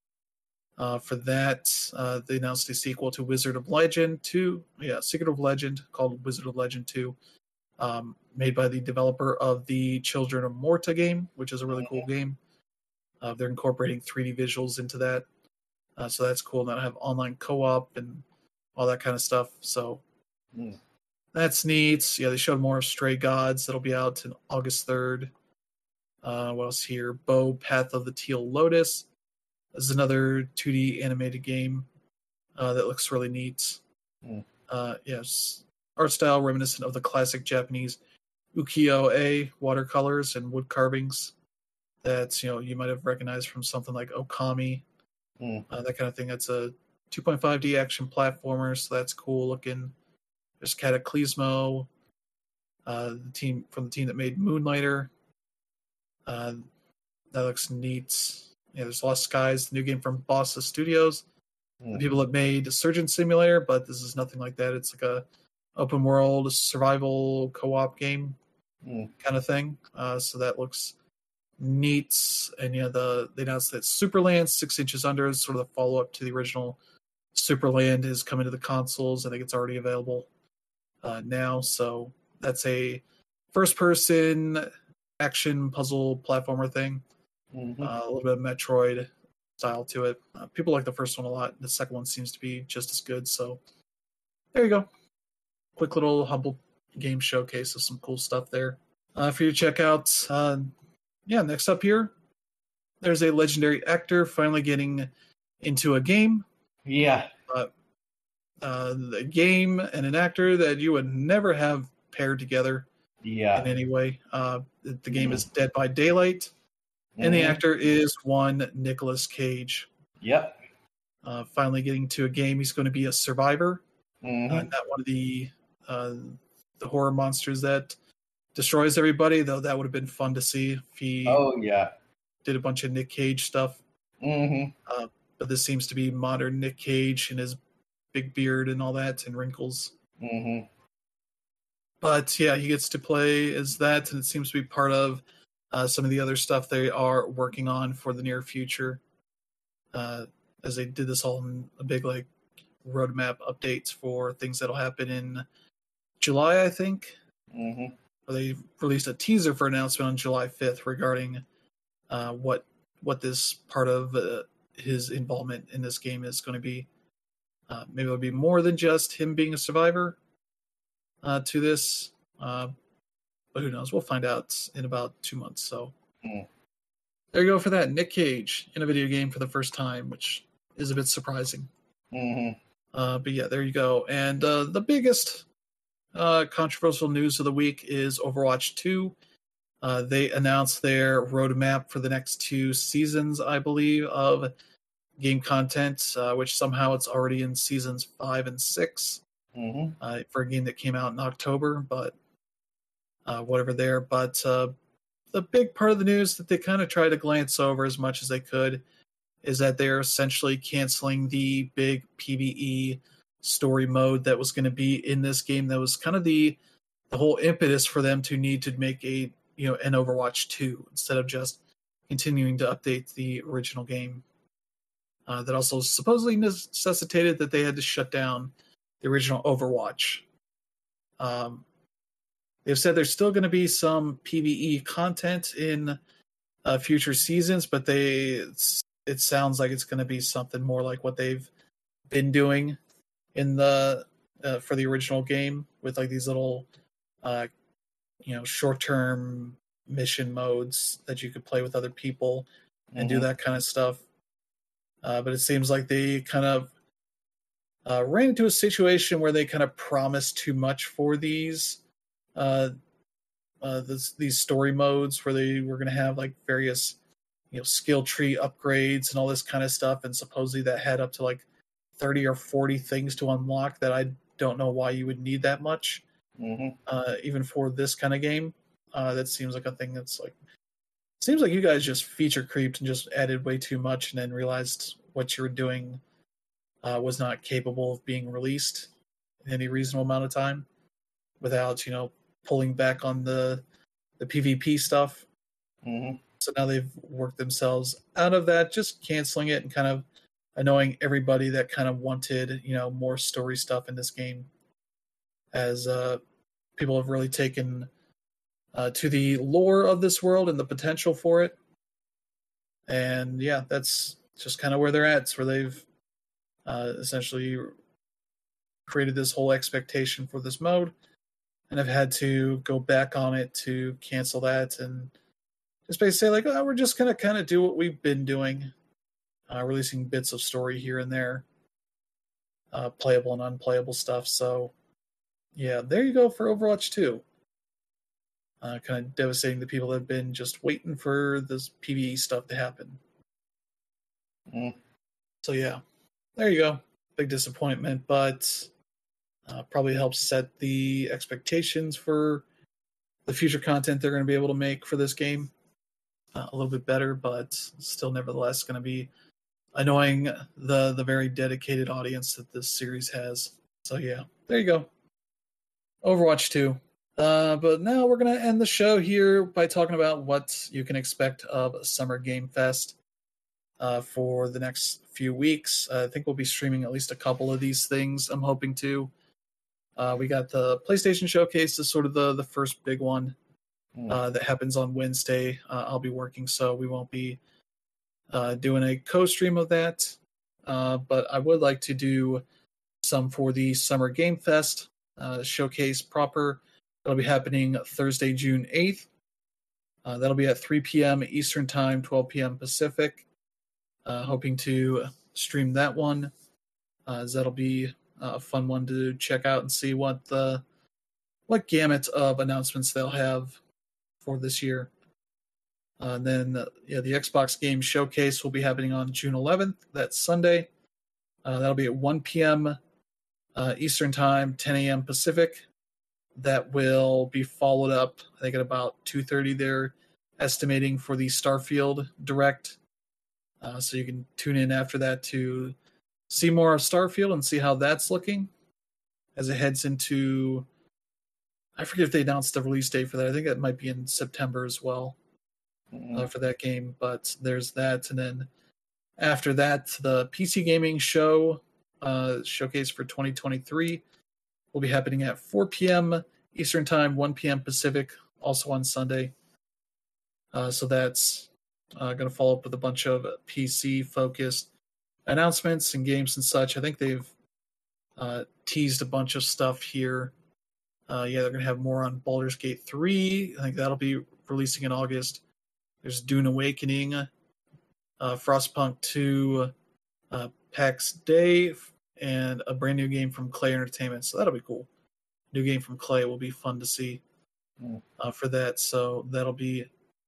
Uh, for that, uh, they announced a sequel to Wizard of Legend two. Yeah, Secret of Legend, called Wizard of Legend two, um, made by the developer of the Children of Morta game, which is a really cool game. Uh, they're incorporating three D visuals into that. Uh, so that's cool. Now I have online co-op and all that kind of stuff. So Mm. that's neat. Yeah, they showed more of Stray Gods. That'll be out on August third. Uh, what else here? Bow, Path of the Teal Lotus. This is another two D animated game uh, that looks really neat. Mm. Uh, yes, art style reminiscent of the classic Japanese ukiyo-e watercolors and wood carvings that, you know, you might have recognized from something like Okami, Mm. uh, that kind of thing. That's a two point five D action platformer, so that's cool looking. There's Cataclysmo, uh, the team from the team that made Moonlighter. Uh, that looks neat. Yeah, there's Lost Skies, the new game from Bossa Studios. The Mm. people that made Surgeon Simulator, but this is nothing like that. It's like a open world survival co-op game. mm. kind of thing. Uh, so that looks neat. And yeah, the they announced that Superland Six Inches Under is sort of the follow up to the original Superland is coming to the consoles. I think it's already available uh, now. So that's a first person action puzzle platformer thing. Mm-hmm. Uh, a little bit of Metroid style to it. Uh, people like the first one a lot. The second one seems to be just as good. So there you go. Quick little humble game showcase of some cool stuff there uh, for you to check out. Uh, yeah, next up here, there's a legendary actor finally getting into a game. Yeah. Uh, uh, the game and an actor that you would never have paired together Yeah. in any way. Uh, the, the game Mhm. is Dead by Daylight, and the Mhm. actor is one Nicolas Cage. Yep. Uh, finally getting to a game. He's going to be a survivor, Mhm. uh, not one of the uh, the horror monsters that destroys everybody. Though that would have been fun to see if he Oh yeah. did a bunch of Nick Cage stuff. Mhm. Uh, but this seems to be modern Nick Cage and his big beard and all that and wrinkles. Mhm. But yeah, he gets to play as that, and it seems to be part of uh, some of the other stuff they are working on for the near future. Uh, as they did this all in a big like roadmap updates for things that'll happen in July, I think. Mhm. They released a teaser for announcement on July fifth regarding uh, what what this part of uh, his involvement in this game is going to be. Uh, maybe it'll be more than just him being a survivor uh, to this, uh, but who knows? We'll find out in about two months. So Mm. there you go for that. Nick Cage in a video game for the first time, which is a bit surprising. Mhm. Uh, but yeah, there you go. And uh, the biggest uh, controversial news of the week is Overwatch two. Uh, they announced their roadmap for the next two seasons, I believe, of game content, uh, which somehow it's already in seasons five and six Mhm. uh, for a game that came out in October, but uh, whatever there. But uh, the big part of the news that they kind of try to glance over as much as they could is that they're essentially canceling the big PvE story mode that was going to be in this game. That was kind of the the whole impetus for them to need to make a you know an Overwatch two instead of just continuing to update the original game. Uh, that also supposedly necessitated that they had to shut down the original Overwatch. Um, they've said there's still going to be some PvE content in uh, future seasons, but they it's, it sounds like it's going to be something more like what they've been doing in the uh, for the original game with like these little uh, you know short-term mission modes that you could play with other people and do Mhm. that kind of stuff. Uh, but it seems like they kind of uh, ran into a situation where they kind of promised too much for these uh, uh, this, these story modes, where they were going to have like various you know skill tree upgrades and all this kind of stuff, and supposedly that had up to like thirty or forty things to unlock. That I don't know why you would need that much, Mhm. uh, even for this kind of game. Uh, that seems like a thing that's like seems like you guys just feature creeped and just added way too much, and then realized what you were doing uh, was not capable of being released in any reasonable amount of time without, you know, pulling back on the the PvP stuff. Mhm. So now they've worked themselves out of that, just canceling it and kind of annoying everybody that kind of wanted, you know, more story stuff in this game. As uh, people have really taken uh, to the lore of this world and the potential for it. And yeah, that's just kind of where they're at. It's where they've uh, essentially created this whole expectation for this mode, and I've had to go back on it to cancel that and just basically say like, oh, we're just gonna kind of do what we've been doing, uh, releasing bits of story here and there, uh, playable and unplayable stuff. So yeah, there you go for Overwatch two. Uh, kind of devastating the people that have been just waiting for this PvE stuff to happen. Mm. So yeah, there you go. Big disappointment, but uh, probably helps set the expectations for the future content they're going to be able to make for this game uh, a little bit better, but still nevertheless going to be annoying the the very dedicated audience that this series has. So yeah, there you go. Overwatch two. Uh, but now we're going to end the show here by talking about what you can expect of Summer Game Fest uh, for the next few weeks. Uh, I think we'll be streaming at least a couple of these things. I'm hoping to. Uh, we got the PlayStation Showcase is sort of the, the first big one uh, that happens on Wednesday. Uh, I'll be working, so we won't be uh, doing a co-stream of that. Uh, but I would like to do some for the Summer Game Fest uh, Showcase proper. That'll be happening Thursday, June eighth. Uh, that'll be at three p.m. Eastern Time, twelve p.m. Pacific. Uh, hoping to stream that one, uh, as that'll be a fun one to check out and see what the what gamut of announcements they'll have for this year. Uh, and then, uh, yeah, the Xbox Game Showcase will be happening on June eleventh. That's Sunday. Uh, that'll be at one p.m. Uh, Eastern Time, ten a.m. Pacific. That will be followed up, I think, at about two thirty. They're estimating for the Starfield Direct. Uh, so you can tune in after that to see more of Starfield and see how that's looking as it heads into, I forget if they announced the release date for that. I think that might be in September as well mm-hmm. uh, for that game. But there's that. And then after that, the P C Gaming Show uh, showcase for twenty twenty-three will be happening at four p.m. Eastern Time, one p.m. Pacific, also on Sunday. Uh, so that's uh, going to follow up with a bunch of P C-focused announcements and games and such. I think they've uh, teased a bunch of stuff here. Uh, yeah, they're going to have more on Baldur's Gate three. I think that'll be releasing in August. There's Dune Awakening, uh, Frostpunk two, uh, PAX Day, and a brand new game from Clay Entertainment. So that'll be cool. New game from Clay will be fun to see uh, for that. So that'll be.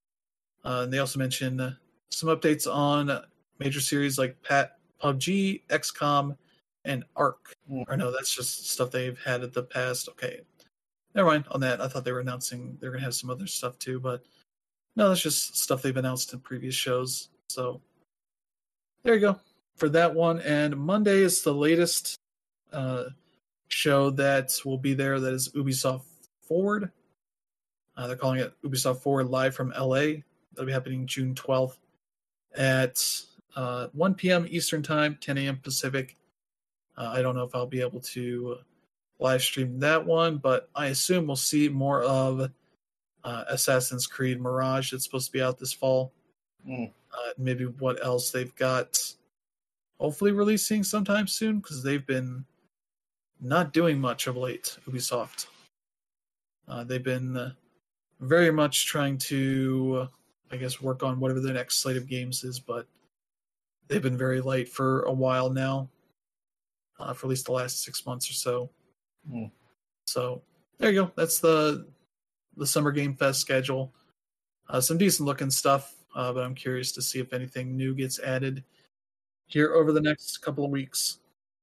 Uh, and they also mentioned uh, some updates on major series like Pat, P U B G, X COM, and Ark. Mm. Or no, that's just stuff they've had in the past. Okay, never mind on that. I thought they were announcing they're going to have some other stuff too, but no, that's just stuff they've announced in previous shows. So there you go for that one. And Monday is the latest uh, show that will be there. That is Ubisoft Forward. Uh, they're calling it Ubisoft Forward Live from L A. That'll be happening June twelfth at uh, one p.m. Eastern Time, ten a.m. Pacific. Uh, I don't know if I'll be able to live stream that one, but I assume we'll see more of uh, Assassin's Creed Mirage that's supposed to be out this fall. Mm. Uh, maybe what else they've got hopefully releasing sometime soon, because they've been not doing much of late, Ubisoft. Uh, they've been uh, very much trying to, uh, I guess, work on whatever their next slate of games is, but they've been very light for a while now, uh, for at least the last six months or so. Mm. So there you go. That's the the Summer Game Fest schedule. Uh, some decent looking stuff, uh, but I'm curious to see if anything new gets added here over the next couple of weeks.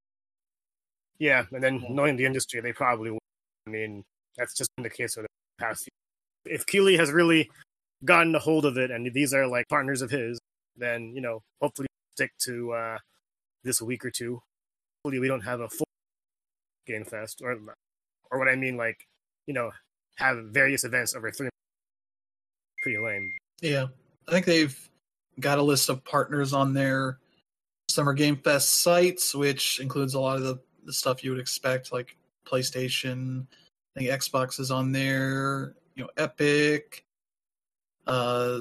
Yeah, and then knowing the industry, they probably will. I mean, that's just been the case for the past few. If Keighley has really gotten a hold of it, and these are like partners of his, then, you know, hopefully stick to uh, this week or two. Hopefully we don't have a full Game Fest, or or what I mean, like, you know, have various events over three. Pretty lame. Yeah, I think they've got a list of partners on their Summer Game Fest sites, which includes a lot of the, the stuff you would expect, like PlayStation. I think Xbox is on there. You know, Epic. Uh,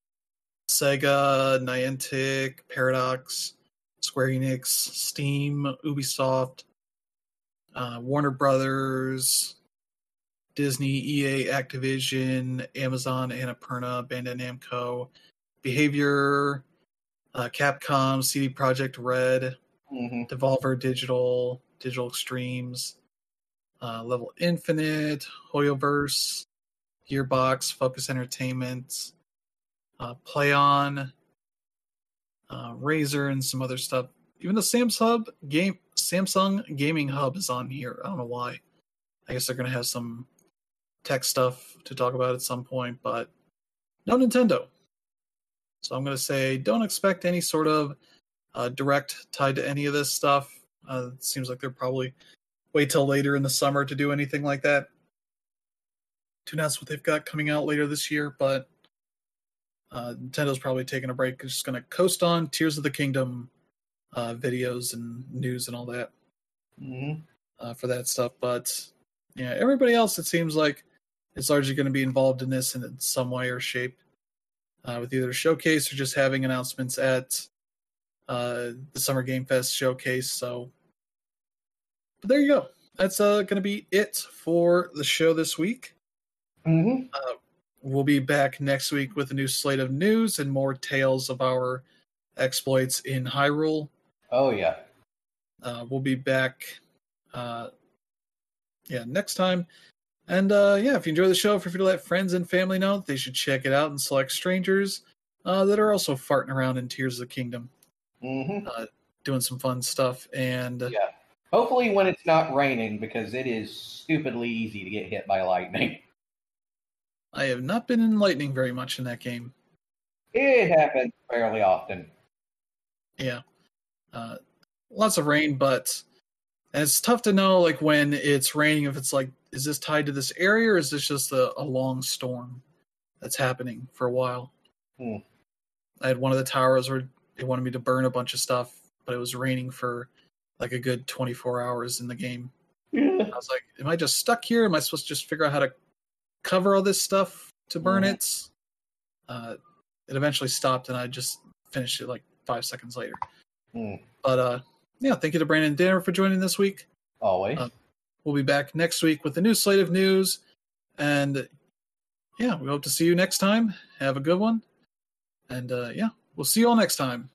Sega, Niantic, Paradox, Square Enix, Steam, Ubisoft, uh, Warner Brothers, Disney, E A, Activision, Amazon, Annapurna, Bandai Namco, Behavior, uh, Capcom, C D Projekt Red, mm-hmm. Devolver Digital, Digital Extremes, uh, Level Infinite, Hoyoverse, Gearbox, Focus Entertainment, uh, PlayOn, uh, Razer, and some other stuff. Even the Samsung game, Samsung Gaming Hub is on here. I don't know why. I guess they're going to have some tech stuff to talk about at some point, but no Nintendo. So I'm going to say don't expect any sort of uh, direct tied to any of this stuff. Uh, it seems like they're probably wait till later in the summer to do anything like that. to announce what they've got coming out later this year, but uh, Nintendo's probably taking a break. It's just going to coast on Tears of the Kingdom uh, videos and news and all that Mm-hmm. uh, for that stuff. But yeah, everybody else, it seems like, is largely going to be involved in this in some way or shape, uh, with either a showcase or just having announcements at uh, the Summer Game Fest showcase. So, but there you go. That's uh, going to be it for the show this week. Mm-hmm. Uh, we'll be back next week with a new slate of news and more tales of our exploits in Hyrule. Oh, yeah. Uh, we'll be back, uh, yeah, next time. And uh, yeah, if you enjoy the show, feel free to let friends and family know that they should check it out and select strangers uh, that are also farting around in Tears of the Kingdom, Mm-hmm. uh, doing some fun stuff. And Yeah. Hopefully when it's not raining, because it is stupidly easy to get hit by lightning. I have not been in lightning very much in that game. It happens fairly often. Yeah. Uh, lots of rain, but and it's tough to know like when it's raining if it's like, is this tied to this area or is this just a, a long storm that's happening for a while? Hmm. I had one of the towers where they wanted me to burn a bunch of stuff, but it was raining for like a good twenty-four hours in the game. Yeah. I was like, am I just stuck here? Am I supposed to just figure out how to cover all this stuff to burn Mhm. it? Uh, it eventually stopped, and I just finished it like five seconds later. Hmm. But uh, yeah, thank you to Brandon and Danner for joining this week. Always. Uh, We'll be back next week with a new slate of news. And yeah, we hope to see you next time. Have a good one. And uh, yeah, we'll see you all next time.